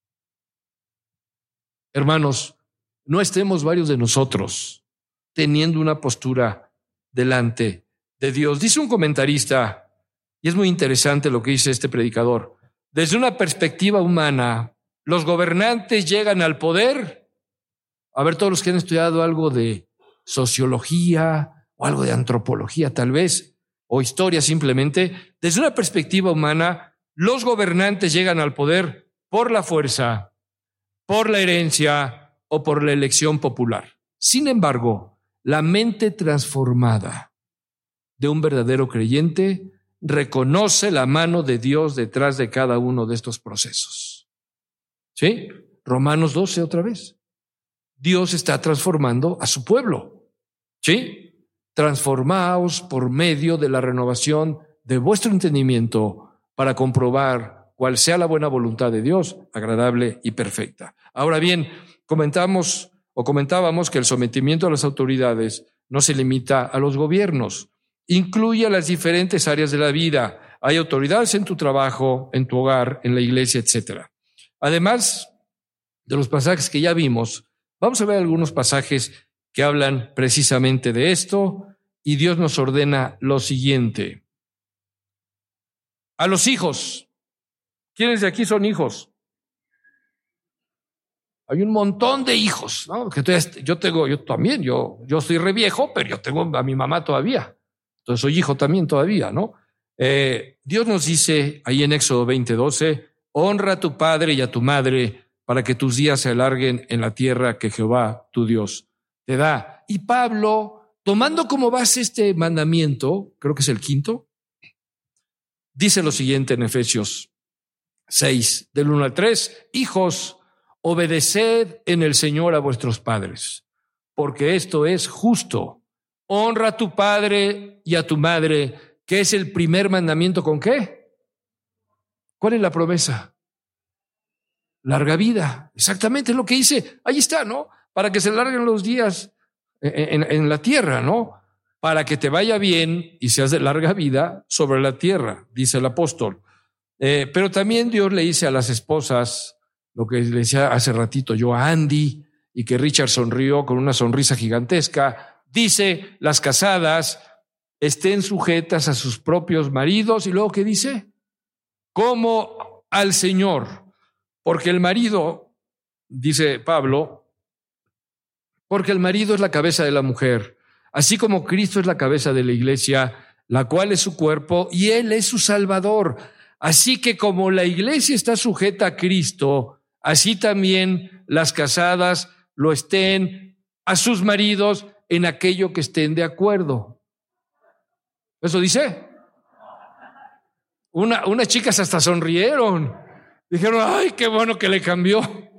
Hermanos, no estemos varios de nosotros teniendo una postura delante de Dios. Dice un comentarista, y es muy interesante lo que dice este predicador, desde una perspectiva humana, los gobernantes llegan al poder. A ver, todos los que han estudiado algo de sociología o algo de antropología tal vez, o historia simplemente, desde una perspectiva humana, los gobernantes llegan al poder por la fuerza, por la herencia o por la elección popular. Sin embargo, la mente transformada de un verdadero creyente reconoce la mano de Dios detrás de cada uno de estos procesos. ¿Sí? Romanos doce otra vez. Dios está transformando a su pueblo. ¿Sí? Transformaos por medio de la renovación de vuestro entendimiento para comprobar cuál sea la buena voluntad de Dios, agradable y perfecta. Ahora bien, comentamos o comentábamos que el sometimiento a las autoridades no se limita a los gobiernos, incluye a las diferentes áreas de la vida. Hay autoridades en tu trabajo, en tu hogar, en la iglesia, etcétera. Además de los pasajes que ya vimos, vamos a ver algunos pasajes que hablan precisamente de esto, y Dios nos ordena lo siguiente. A los hijos. ¿Quiénes de aquí son hijos? Hay un montón de hijos, ¿no? Que yo tengo, yo también, yo, yo soy re viejo, pero yo tengo a mi mamá todavía. Entonces soy hijo también todavía, ¿no? Eh, Dios nos dice ahí en Éxodo veinte doce, honra a tu padre y a tu madre para que tus días se alarguen en la tierra que Jehová, tu Dios, te da. Y Pablo, tomando como base este mandamiento, creo que es el quinto, dice lo siguiente en Efesios seis, del uno al tres, hijos, obedeced en el Señor a vuestros padres, porque esto es justo. Honra a tu padre y a tu madre, que es el primer mandamiento. ¿Con qué? ¿Cuál es la promesa? Larga vida. Exactamente es lo que dice. Ahí está, ¿no? Para que se larguen los días en, en, en la tierra, ¿no? Para que te vaya bien y seas de larga vida sobre la tierra, dice el apóstol. Eh, pero también Dios le dice a las esposas, lo que le decía hace ratito yo a Andy, y que Richard sonrió con una sonrisa gigantesca, dice, las casadas estén sujetas a sus propios maridos, y luego ¿qué dice? Como al Señor, porque el marido, dice Pablo, porque el marido es la cabeza de la mujer, así como Cristo es la cabeza de la iglesia, la cual es su cuerpo, y Él es su Salvador. Así que como la iglesia está sujeta a Cristo, así también las casadas lo estén a sus maridos en aquello que estén de acuerdo. ¿Eso dice? Una, unas chicas hasta sonrieron. Dijeron, ay, qué bueno que le cambió.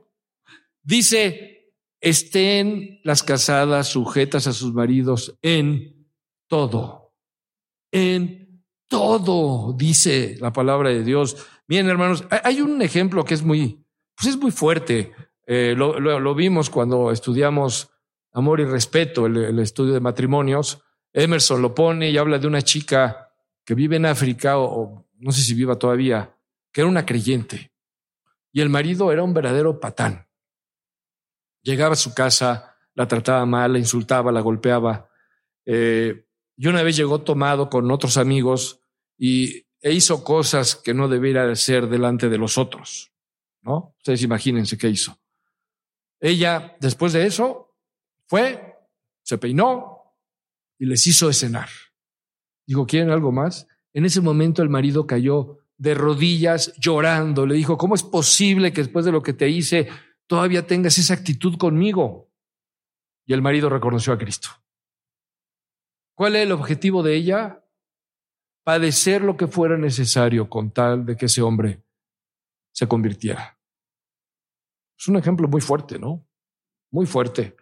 Dice, estén las casadas sujetas a sus maridos en todo. En todo, dice la palabra de Dios. Miren, hermanos, hay un ejemplo que es muy, pues es muy fuerte. Eh, lo, lo, lo vimos cuando estudiamos Amor y Respeto, el, el estudio de matrimonios. Emerson lo pone y habla de una chica que vive en África, o, o no sé si viva todavía, que era una creyente. Y el marido era un verdadero patán. Llegaba a su casa, la trataba mal, la insultaba, la golpeaba. Eh, y una vez llegó tomado con otros amigos y e hizo cosas que no debiera hacer delante de los otros, ¿no? Ustedes imagínense qué hizo. Ella, después de eso, fue, se peinó y les hizo de cenar. Dijo, ¿quieren algo más? En ese momento el marido cayó de rodillas llorando. Le dijo, ¿cómo es posible que después de lo que te hice todavía tengas esa actitud conmigo? Y el marido reconoció a Cristo. ¿Cuál es el objetivo de ella? Padecer lo que fuera necesario con tal de que ese hombre se convirtiera. Es un ejemplo muy fuerte, ¿no? Muy fuerte.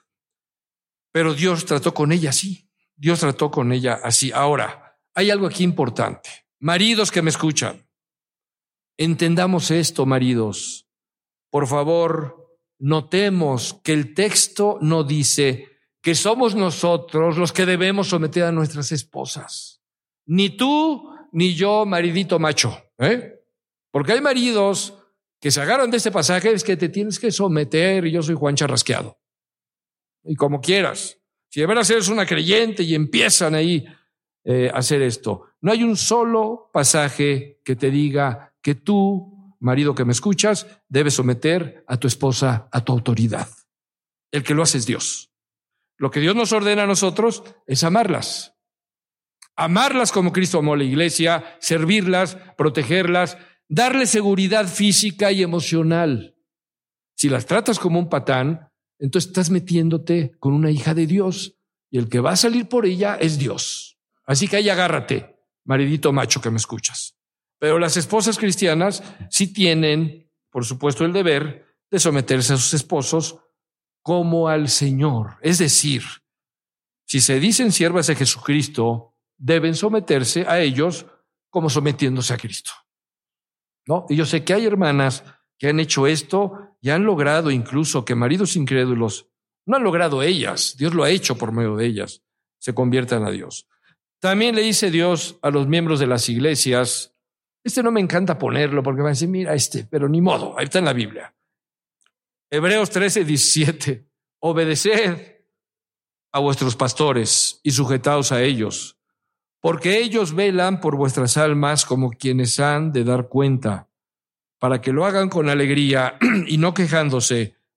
Pero Dios trató con ella así. Dios trató con ella así. Ahora, hay algo aquí importante. Maridos que me escuchan, entendamos esto, maridos. Por favor, notemos que el texto no dice que somos nosotros los que debemos someter a nuestras esposas. Ni tú, ni yo, maridito macho, ¿eh? Porque hay maridos que se agarran de este pasaje, es que te tienes que someter y yo soy Juan Charrasqueado. Y como quieras. Si de veras eres una creyente y empiezan ahí eh, a hacer esto. No hay un solo pasaje que te diga que tú, marido que me escuchas, debes someter a tu esposa a tu autoridad. El que lo hace es Dios. Lo que Dios nos ordena a nosotros es amarlas. Amarlas como Cristo amó a la iglesia, servirlas, protegerlas, darles seguridad física y emocional. Si las tratas como un patán, entonces estás metiéndote con una hija de Dios y el que va a salir por ella es Dios. Así que ahí agárrate, maridito macho que me escuchas. Pero las esposas cristianas sí tienen, por supuesto, el deber de someterse a sus esposos como al Señor. Es decir, si se dicen siervas de Jesucristo, deben someterse a ellos como sometiéndose a Cristo, ¿no? Y yo sé que hay hermanas que han hecho esto y han logrado incluso que maridos incrédulos, no han logrado ellas, Dios lo ha hecho por medio de ellas, se conviertan a Dios. También le dice Dios a los miembros de las iglesias, este no me encanta ponerlo porque van a decir, mira este, pero ni modo, ahí está en la Biblia. Hebreos trece, diecisiete, obedeced a vuestros pastores y sujetaos a ellos, porque ellos velan por vuestras almas como quienes han de dar cuenta, para que lo hagan con alegría y no quejándose,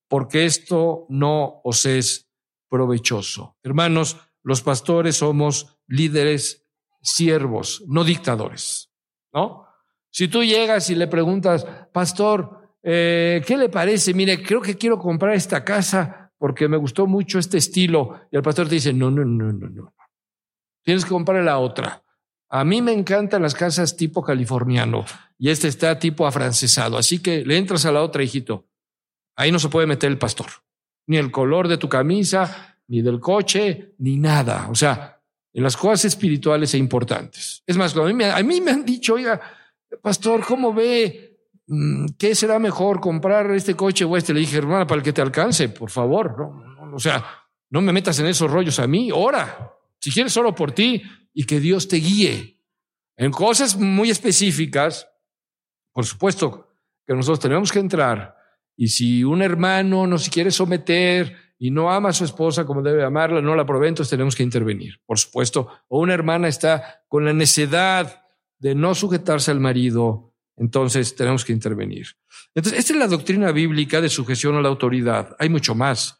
porque esto no os es provechoso. Hermanos, los pastores somos líderes siervos, no dictadores, ¿no? Si tú llegas y le preguntas, pastor, eh, ¿qué le parece? Mire, creo que quiero comprar esta casa porque me gustó mucho este estilo. Y el pastor te dice, no, no, no, no, no. Tienes que comprar la otra. A mí me encantan las casas tipo californiano y este está tipo afrancesado. Así que le entras a la otra, hijito. Ahí no se puede meter el pastor. Ni el color de tu camisa, ni del coche, ni nada. O sea, en las cosas espirituales e importantes. Es más, a mí me, a mí me han dicho, oiga, pastor, ¿cómo ve? ¿Qué será mejor, comprar este coche o este? Le dije, hermana, para el que te alcance, por favor. No, no, o sea, no me metas en esos rollos a mí. Ora, si quieres, oro por ti y que Dios te guíe. En cosas muy específicas, por supuesto que nosotros tenemos que entrar. Y si un hermano no se quiere someter y no ama a su esposa como debe amarla, no la provee, entonces tenemos que intervenir, por supuesto. O una hermana está con la necedad de no sujetarse al marido, entonces tenemos que intervenir. Entonces, esta es la doctrina bíblica de sujeción a la autoridad. Hay mucho más.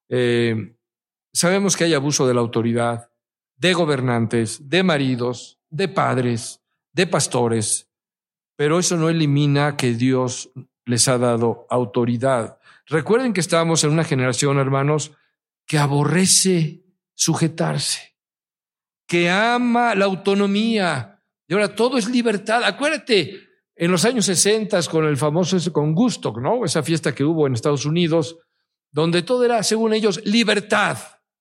Eh, sabemos que hay abuso de la autoridad, de gobernantes, de maridos, de padres, de pastores, pero eso no elimina que Dios les ha dado autoridad. Recuerden que estamos en una generación, hermanos, que aborrece sujetarse, que ama la autonomía, y ahora todo es libertad. Acuérdate, en los años sesenta, con el famoso ese con Woodstock, ¿no? Esa fiesta que hubo en Estados Unidos, donde todo era, según ellos, libertad,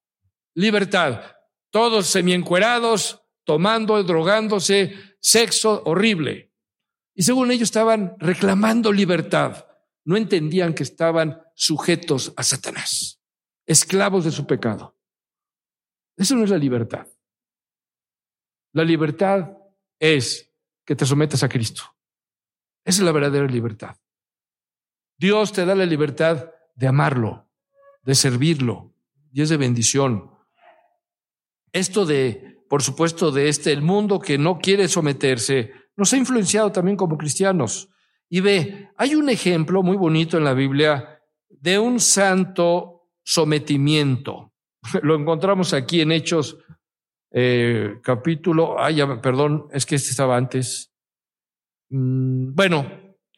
libertad. Todos semiencuerados, tomando, drogándose, sexo horrible. Y según ellos estaban reclamando libertad. No entendían que estaban sujetos a Satanás, esclavos de su pecado. Eso no es la libertad. La libertad es que te sometas a Cristo. Esa es la verdadera libertad. Dios te da la libertad de amarlo, de servirlo, y es de bendición. Esto de, por supuesto, de este, el mundo que no quiere someterse, nos ha influenciado también como cristianos. Y ve, hay un ejemplo muy bonito en la Biblia de un santo sometimiento. Lo encontramos aquí en Hechos, eh, capítulo, ay, ya, perdón, es que este estaba antes. Mm, bueno,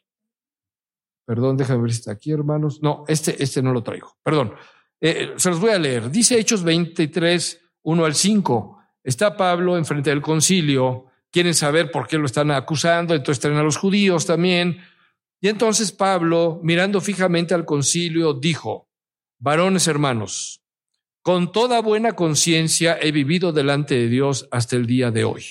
perdón, déjame ver si está aquí, hermanos. No, este, este no lo traigo, perdón. Eh, se los voy a leer. Dice Hechos veintitrés, uno al cinco. Está Pablo enfrente del concilio. Quieren saber por qué lo están acusando, entonces traen a los judíos también. Y entonces Pablo, mirando fijamente al concilio, dijo: varones hermanos, con toda buena conciencia he vivido delante de Dios hasta el día de hoy.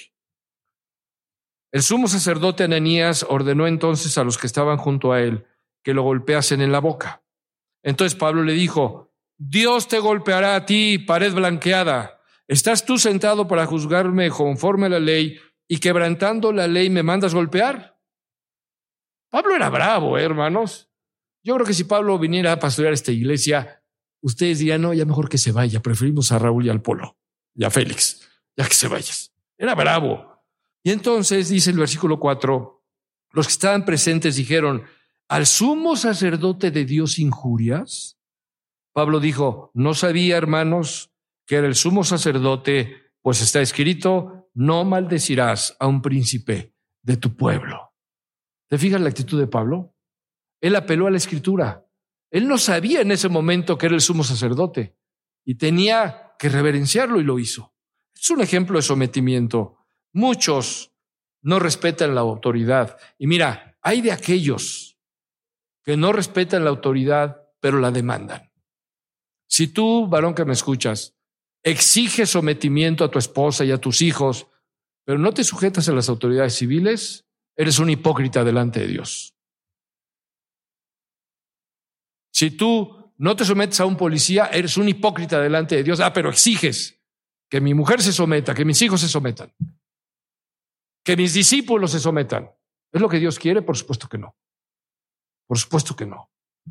El sumo sacerdote Ananías ordenó entonces a los que estaban junto a él que lo golpeasen en la boca. Entonces Pablo le dijo: Dios te golpeará a ti, pared blanqueada. ¿Estás tú sentado para juzgarme conforme a la ley y quebrantando la ley me mandas golpear? Pablo era bravo, ¿eh, hermanos. Yo creo que si Pablo viniera a pastorear esta iglesia, ustedes dirían, no, ya mejor que se vaya, preferimos a Raúl y al Polo, y a Félix, ya que se vayas. Era bravo. Y entonces dice el versículo cuatro, los que estaban presentes dijeron, ¿al sumo sacerdote de Dios injurias? Pablo dijo, no sabía, hermanos, que era el sumo sacerdote, pues está escrito, no maldecirás a un príncipe de tu pueblo. ¿Te fijas la actitud de Pablo? Él apeló a la escritura. Él no sabía en ese momento que era el sumo sacerdote y tenía que reverenciarlo y lo hizo. Es un ejemplo de sometimiento. Muchos no respetan la autoridad. Y mira, hay de aquellos que no respetan la autoridad, pero la demandan. Si tú, varón que me escuchas, exiges sometimiento a tu esposa y a tus hijos, pero no te sujetas a las autoridades civiles, eres un hipócrita delante de Dios. Si tú no te sometes a un policía, eres un hipócrita delante de Dios. Ah, pero exiges que mi mujer se someta, que mis hijos se sometan, que mis discípulos se sometan. ¿Es lo que Dios quiere? Por supuesto que no. Por supuesto que no.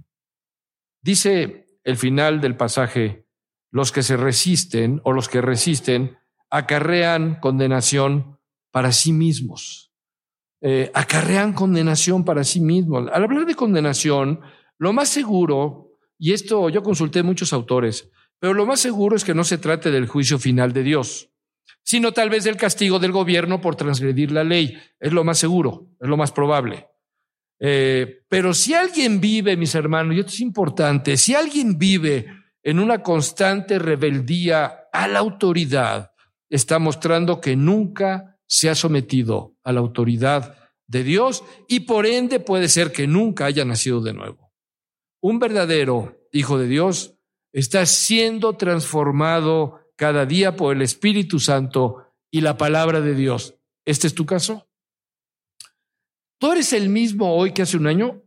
Dice el final del pasaje, los que se resisten o los que resisten acarrean condenación para sí mismos. Eh, acarrean condenación para sí mismos. Al hablar de condenación, lo más seguro y esto yo consulté muchos autores, pero lo más seguro es que no se trate del juicio final de Dios, sino tal vez del castigo del gobierno por transgredir la ley. Es lo más seguro, es lo más probable. Eh, pero si alguien vive, mis hermanos, y esto es importante, si alguien vive en una constante rebeldía a la autoridad, está mostrando que nunca se ha sometido a la autoridad de Dios y por ende puede ser que nunca haya nacido de nuevo. Un verdadero hijo de Dios está siendo transformado cada día por el Espíritu Santo y la palabra de Dios. ¿Este es tu caso? ¿Tú eres el mismo hoy que hace un año?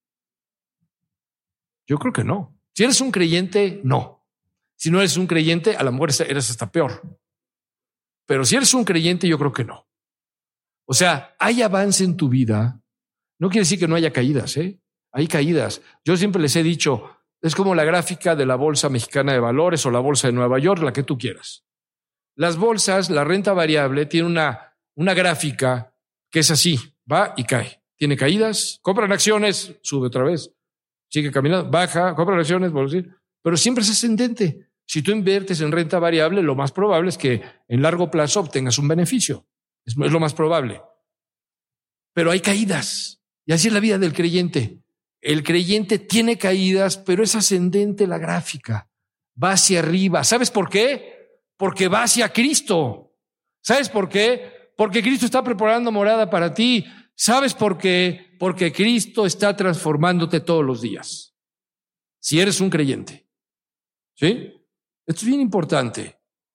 Yo creo que no. Si eres un creyente, no. Si no eres un creyente, a lo mejor eres hasta peor. Pero si eres un creyente, yo creo que no. O sea, hay avance en tu vida. No quiere decir que no haya caídas, ¿eh? Hay caídas. Yo siempre les he dicho, es como la gráfica de la Bolsa Mexicana de Valores o la Bolsa de Nueva York, la que tú quieras. Las bolsas, la renta variable, tiene una, una gráfica que es así, va y cae. Tiene caídas, compran acciones, sube otra vez, sigue caminando, baja, compran acciones, vuelve a decir, pero siempre es ascendente. Si tú inviertes en renta variable, lo más probable es que en largo plazo obtengas un beneficio. Es, es lo más probable. Pero hay caídas. Y así es la vida del creyente. El creyente tiene caídas, pero es ascendente la gráfica. Va hacia arriba. ¿Sabes por qué? Porque va hacia Cristo. ¿Sabes por qué? Porque Cristo está preparando morada para ti. ¿Sabes por qué? Porque Cristo está transformándote todos los días. Si eres un creyente. ¿Sí? Esto es bien importante.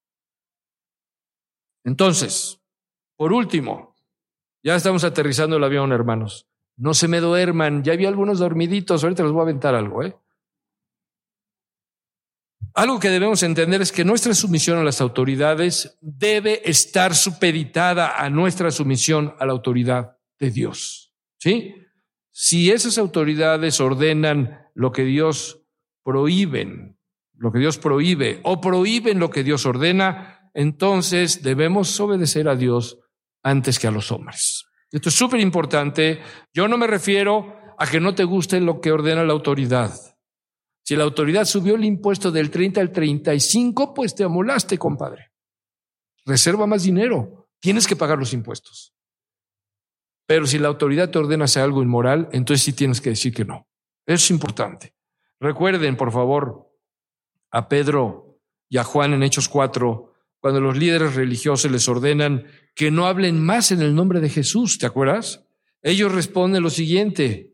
Entonces, por último, ya estamos aterrizando el avión, hermanos. No se me duerman. Ya vi algunos dormiditos. Ahorita les voy a aventar algo, ¿eh? Algo que debemos entender es que nuestra sumisión a las autoridades debe estar supeditada a nuestra sumisión a la autoridad de Dios. ¿Sí? Si esas autoridades ordenan lo que Dios prohíben, lo que Dios prohíbe, o prohíben lo que Dios ordena, entonces debemos obedecer a Dios antes que a los hombres. Esto es súper importante. Yo no me refiero a que no te guste lo que ordena la autoridad. Si la autoridad subió el impuesto del treinta al treinta y cinco, pues te amolaste, compadre. Reserva más dinero. Tienes que pagar los impuestos. Pero si la autoridad te ordena hacer algo inmoral, entonces sí tienes que decir que no. Eso es importante. Recuerden, por favor, a Pedro y a Juan en Hechos cuatro, cuando los líderes religiosos les ordenan que no hablen más en el nombre de Jesús, ¿te acuerdas? Ellos responden lo siguiente.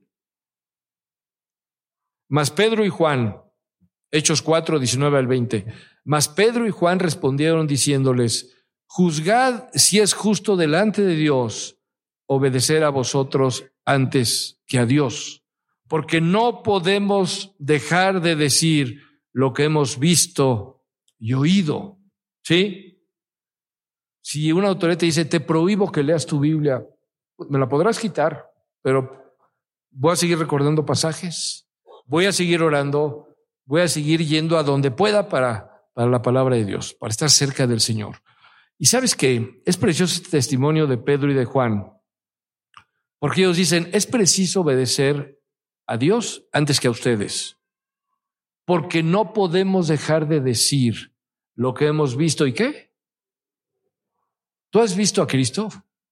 Mas Pedro y Juan, Hechos cuatro, diecinueve al veinte, mas Pedro y Juan respondieron diciéndoles, juzgad si es justo delante de Dios obedecer a vosotros antes que a Dios, porque no podemos dejar de decir lo que hemos visto y oído. ¿Sí? Si una autoridad te dice, te prohíbo que leas tu Biblia, me la podrás quitar, pero voy a seguir recordando pasajes, voy a seguir orando, voy a seguir yendo a donde pueda para, para la palabra de Dios, para estar cerca del Señor. Y sabes que es precioso este testimonio de Pedro y de Juan, porque ellos dicen, es preciso obedecer a Dios antes que a ustedes, porque no podemos dejar de decir lo que hemos visto. ¿Y qué? ¿Tú has visto a Cristo?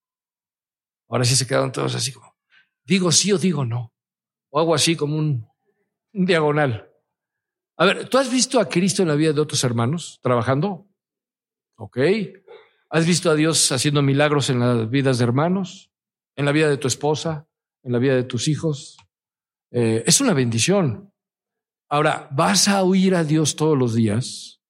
Ahora sí se quedaron todos así como, digo sí o digo no. O hago así como un, un diagonal. A ver, ¿tú has visto a Cristo en la vida de otros hermanos trabajando? Ok. ¿Has visto a Dios haciendo milagros en las vidas de hermanos? ¿En la vida de tu esposa? ¿En la vida de tus hijos? Eh, es una bendición. Ahora, ¿vas a oír a Dios todos los días?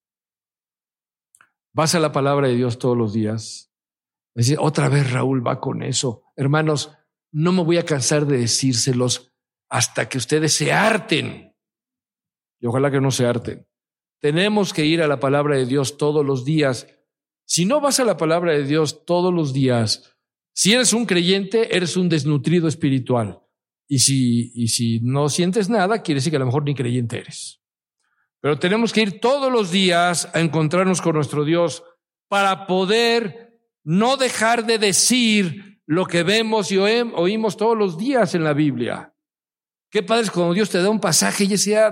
¿Vas a la palabra de Dios todos los días? Es decir, otra vez Raúl va con eso. Hermanos, no me voy a cansar de decírselos hasta que ustedes se harten. Y ojalá que no se harten. Tenemos que ir a la palabra de Dios todos los días. Si no vas a la palabra de Dios todos los días, si eres un creyente, eres un desnutrido espiritual. Y si, y si no sientes nada, quiere decir que a lo mejor ni creyente eres. Pero tenemos que ir todos los días a encontrarnos con nuestro Dios para poder no dejar de decir lo que vemos y oímos todos los días en la Biblia. Qué padre es cuando Dios te da un pasaje y ese día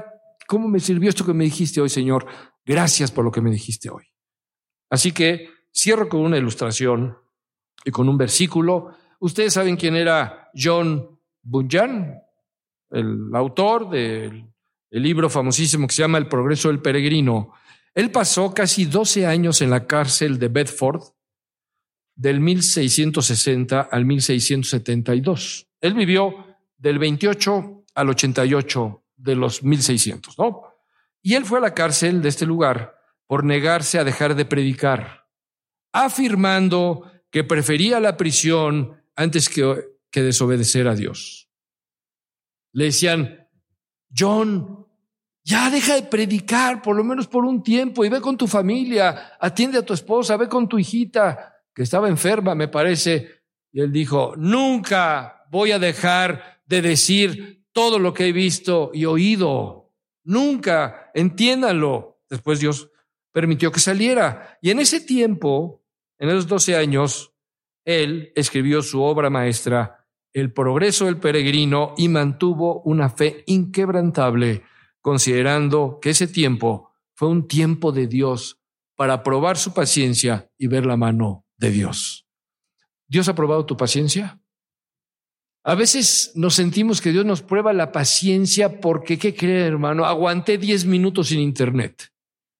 ¿cómo me sirvió esto que me dijiste hoy, Señor? Gracias por lo que me dijiste hoy. Así que cierro con una ilustración y con un versículo. Ustedes saben quién era John Bunyan, el autor del el libro famosísimo que se llama El progreso del peregrino. Él pasó casi doce años en la cárcel de Bedford, del mil seiscientos sesenta al mil seiscientos setenta y dos. Él vivió del veintiocho al ochenta y ocho de los mil seiscientos, ¿no? Y él fue a la cárcel de este lugar por negarse a dejar de predicar, afirmando que prefería la prisión antes que, que desobedecer a Dios. Le decían: John, ya deja de predicar por lo menos por un tiempo y ve con tu familia, atiende a tu esposa, ve con tu hijita que estaba enferma, me parece. Y él dijo: nunca voy a dejar de decir todo lo que he visto y oído. Nunca, entiéndanlo. Después Dios permitió que saliera. Y en ese tiempo, en esos doce años, él escribió su obra maestra, El progreso del peregrino, y mantuvo una fe inquebrantable, considerando que ese tiempo fue un tiempo de Dios para probar su paciencia y ver la mano de Dios. ¿Dios ha probado tu paciencia? A veces nos sentimos que Dios nos prueba la paciencia porque, ¿qué cree, hermano? Aguanté diez minutos sin internet.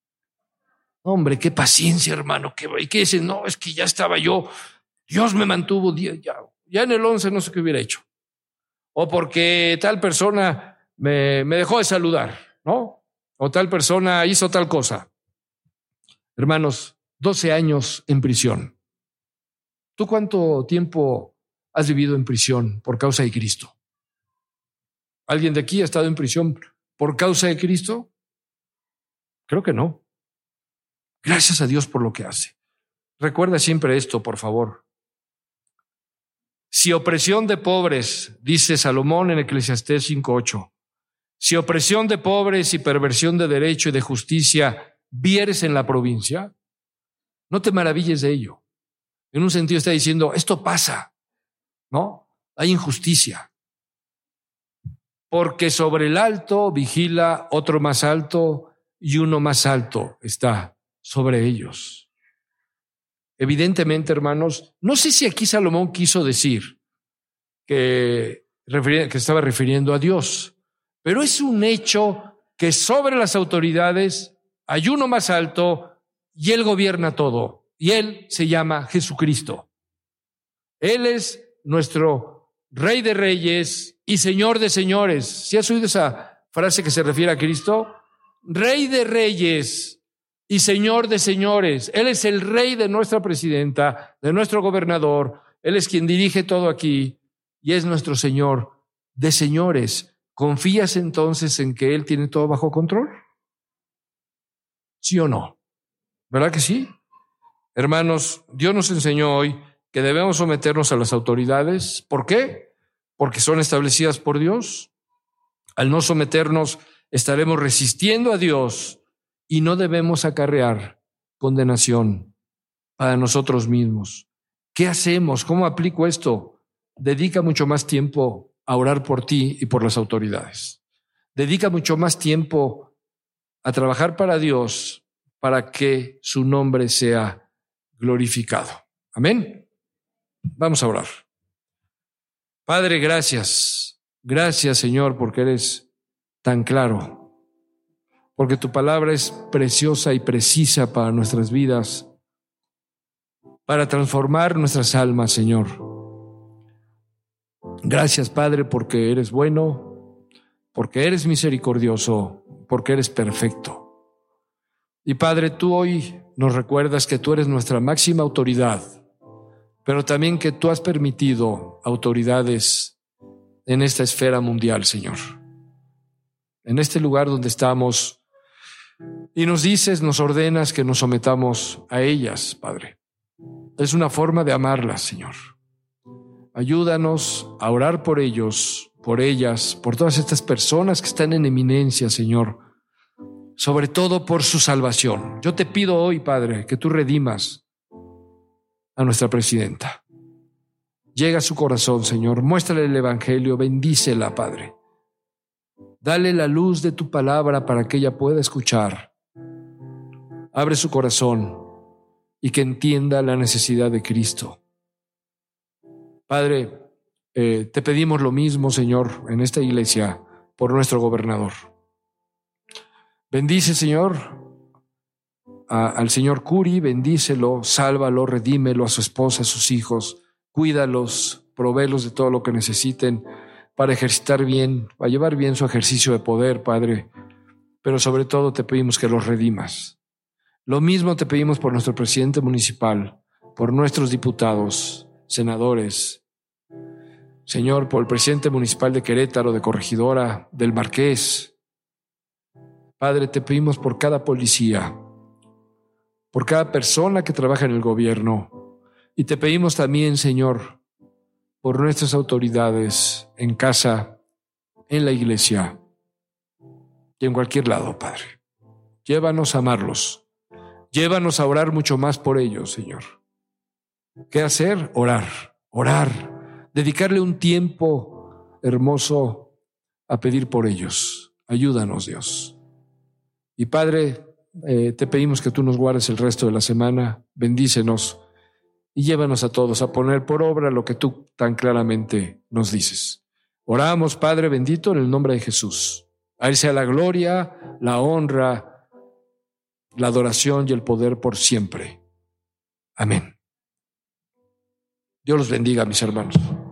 Hombre, qué paciencia, hermano. ¿Y qué dice? No, es que ya estaba yo. Dios me mantuvo diez, ya, ya en el once no sé qué hubiera hecho. O porque tal persona me, me dejó de saludar, ¿no? O tal persona hizo tal cosa. Hermanos, doce años en prisión. ¿Tú cuánto tiempo has vivido en prisión por causa de Cristo? ¿Alguien de aquí ha estado en prisión por causa de Cristo? Creo que no. Gracias a Dios por lo que hace. Recuerda siempre esto, por favor. Si opresión de pobres, dice Salomón en Eclesiastés cinco ocho, si opresión de pobres y perversión de derecho y de justicia vieres en la provincia, no te maravilles de ello. En un sentido está diciendo, esto pasa, ¿no? Hay injusticia. Porque sobre el alto vigila otro más alto y uno más alto está sobre ellos. Evidentemente, hermanos, no sé si aquí Salomón quiso decir que, que estaba refiriendo a Dios, pero es un hecho que sobre las autoridades hay uno más alto y Él gobierna todo. Y Él se llama Jesucristo. Él es nuestro Rey de Reyes y Señor de Señores. ¿Sí has oído esa frase que se refiere a Cristo? Rey de Reyes y Señor de Señores. Él es el Rey de nuestra presidenta, de nuestro gobernador. Él es quien dirige todo aquí y es nuestro Señor de Señores. ¿Confías entonces en que Él tiene todo bajo control? ¿Sí o no? ¿Verdad que sí? Hermanos, Dios nos enseñó hoy que debemos someternos a las autoridades. ¿Por qué? Porque son establecidas por Dios. Al no someternos, estaremos resistiendo a Dios y no debemos acarrear condenación para nosotros mismos. ¿Qué hacemos? ¿Cómo aplico esto? Dedica mucho más tiempo a orar por ti y por las autoridades. Dedica mucho más tiempo a trabajar para Dios para que su nombre sea glorificado. Amén. Vamos a orar. Padre, gracias. Gracias, Señor, porque eres tan claro, porque tu palabra es preciosa y precisa para nuestras vidas, para transformar nuestras almas, Señor. Gracias, Padre, porque eres bueno, porque eres misericordioso, porque eres perfecto. Y Padre, tú hoy nos recuerdas que tú eres nuestra máxima autoridad, pero también que tú has permitido autoridades en esta esfera mundial, Señor. En este lugar donde estamos, y nos dices, nos ordenas que nos sometamos a ellas, Padre. Es una forma de amarlas, Señor. Ayúdanos a orar por ellos, por ellas, por todas estas personas que están en eminencia, Señor, sobre todo por su salvación. Yo te pido hoy, Padre, que tú redimas a nuestra presidenta. Llega a su corazón, Señor, muéstrale el evangelio, bendícela, Padre. Dale la luz de tu palabra para que ella pueda escuchar. Abre su corazón y que entienda la necesidad de Cristo. Padre, eh, te pedimos lo mismo, Señor, en esta iglesia por nuestro gobernador. Bendice, Señor, a, al señor Curi, bendícelo, sálvalo, redímelo, a su esposa, a sus hijos, cuídalos, provéelos de todo lo que necesiten para ejercitar bien, para llevar bien su ejercicio de poder, Padre, pero sobre todo te pedimos que los redimas. Lo mismo te pedimos por nuestro presidente municipal, por nuestros diputados, senadores, Señor, por el presidente municipal de Querétaro, de Corregidora, del Marqués. Padre, te pedimos por cada policía, por cada persona que trabaja en el gobierno, y te pedimos también, Señor, por nuestras autoridades en casa, en la iglesia y en cualquier lado, Padre. Llévanos a amarlos. Llévanos a orar mucho más por ellos, Señor. ¿Qué hacer? Orar, orar, dedicarle un tiempo hermoso a pedir por ellos. Ayúdanos, Dios. Y Padre, eh, te pedimos que tú nos guardes el resto de la semana, bendícenos y llévanos a todos a poner por obra lo que tú tan claramente nos dices. Oramos, Padre bendito, en el nombre de Jesús. A Él sea la gloria, la honra, la adoración y el poder por siempre. Amén. Dios los bendiga, mis hermanos.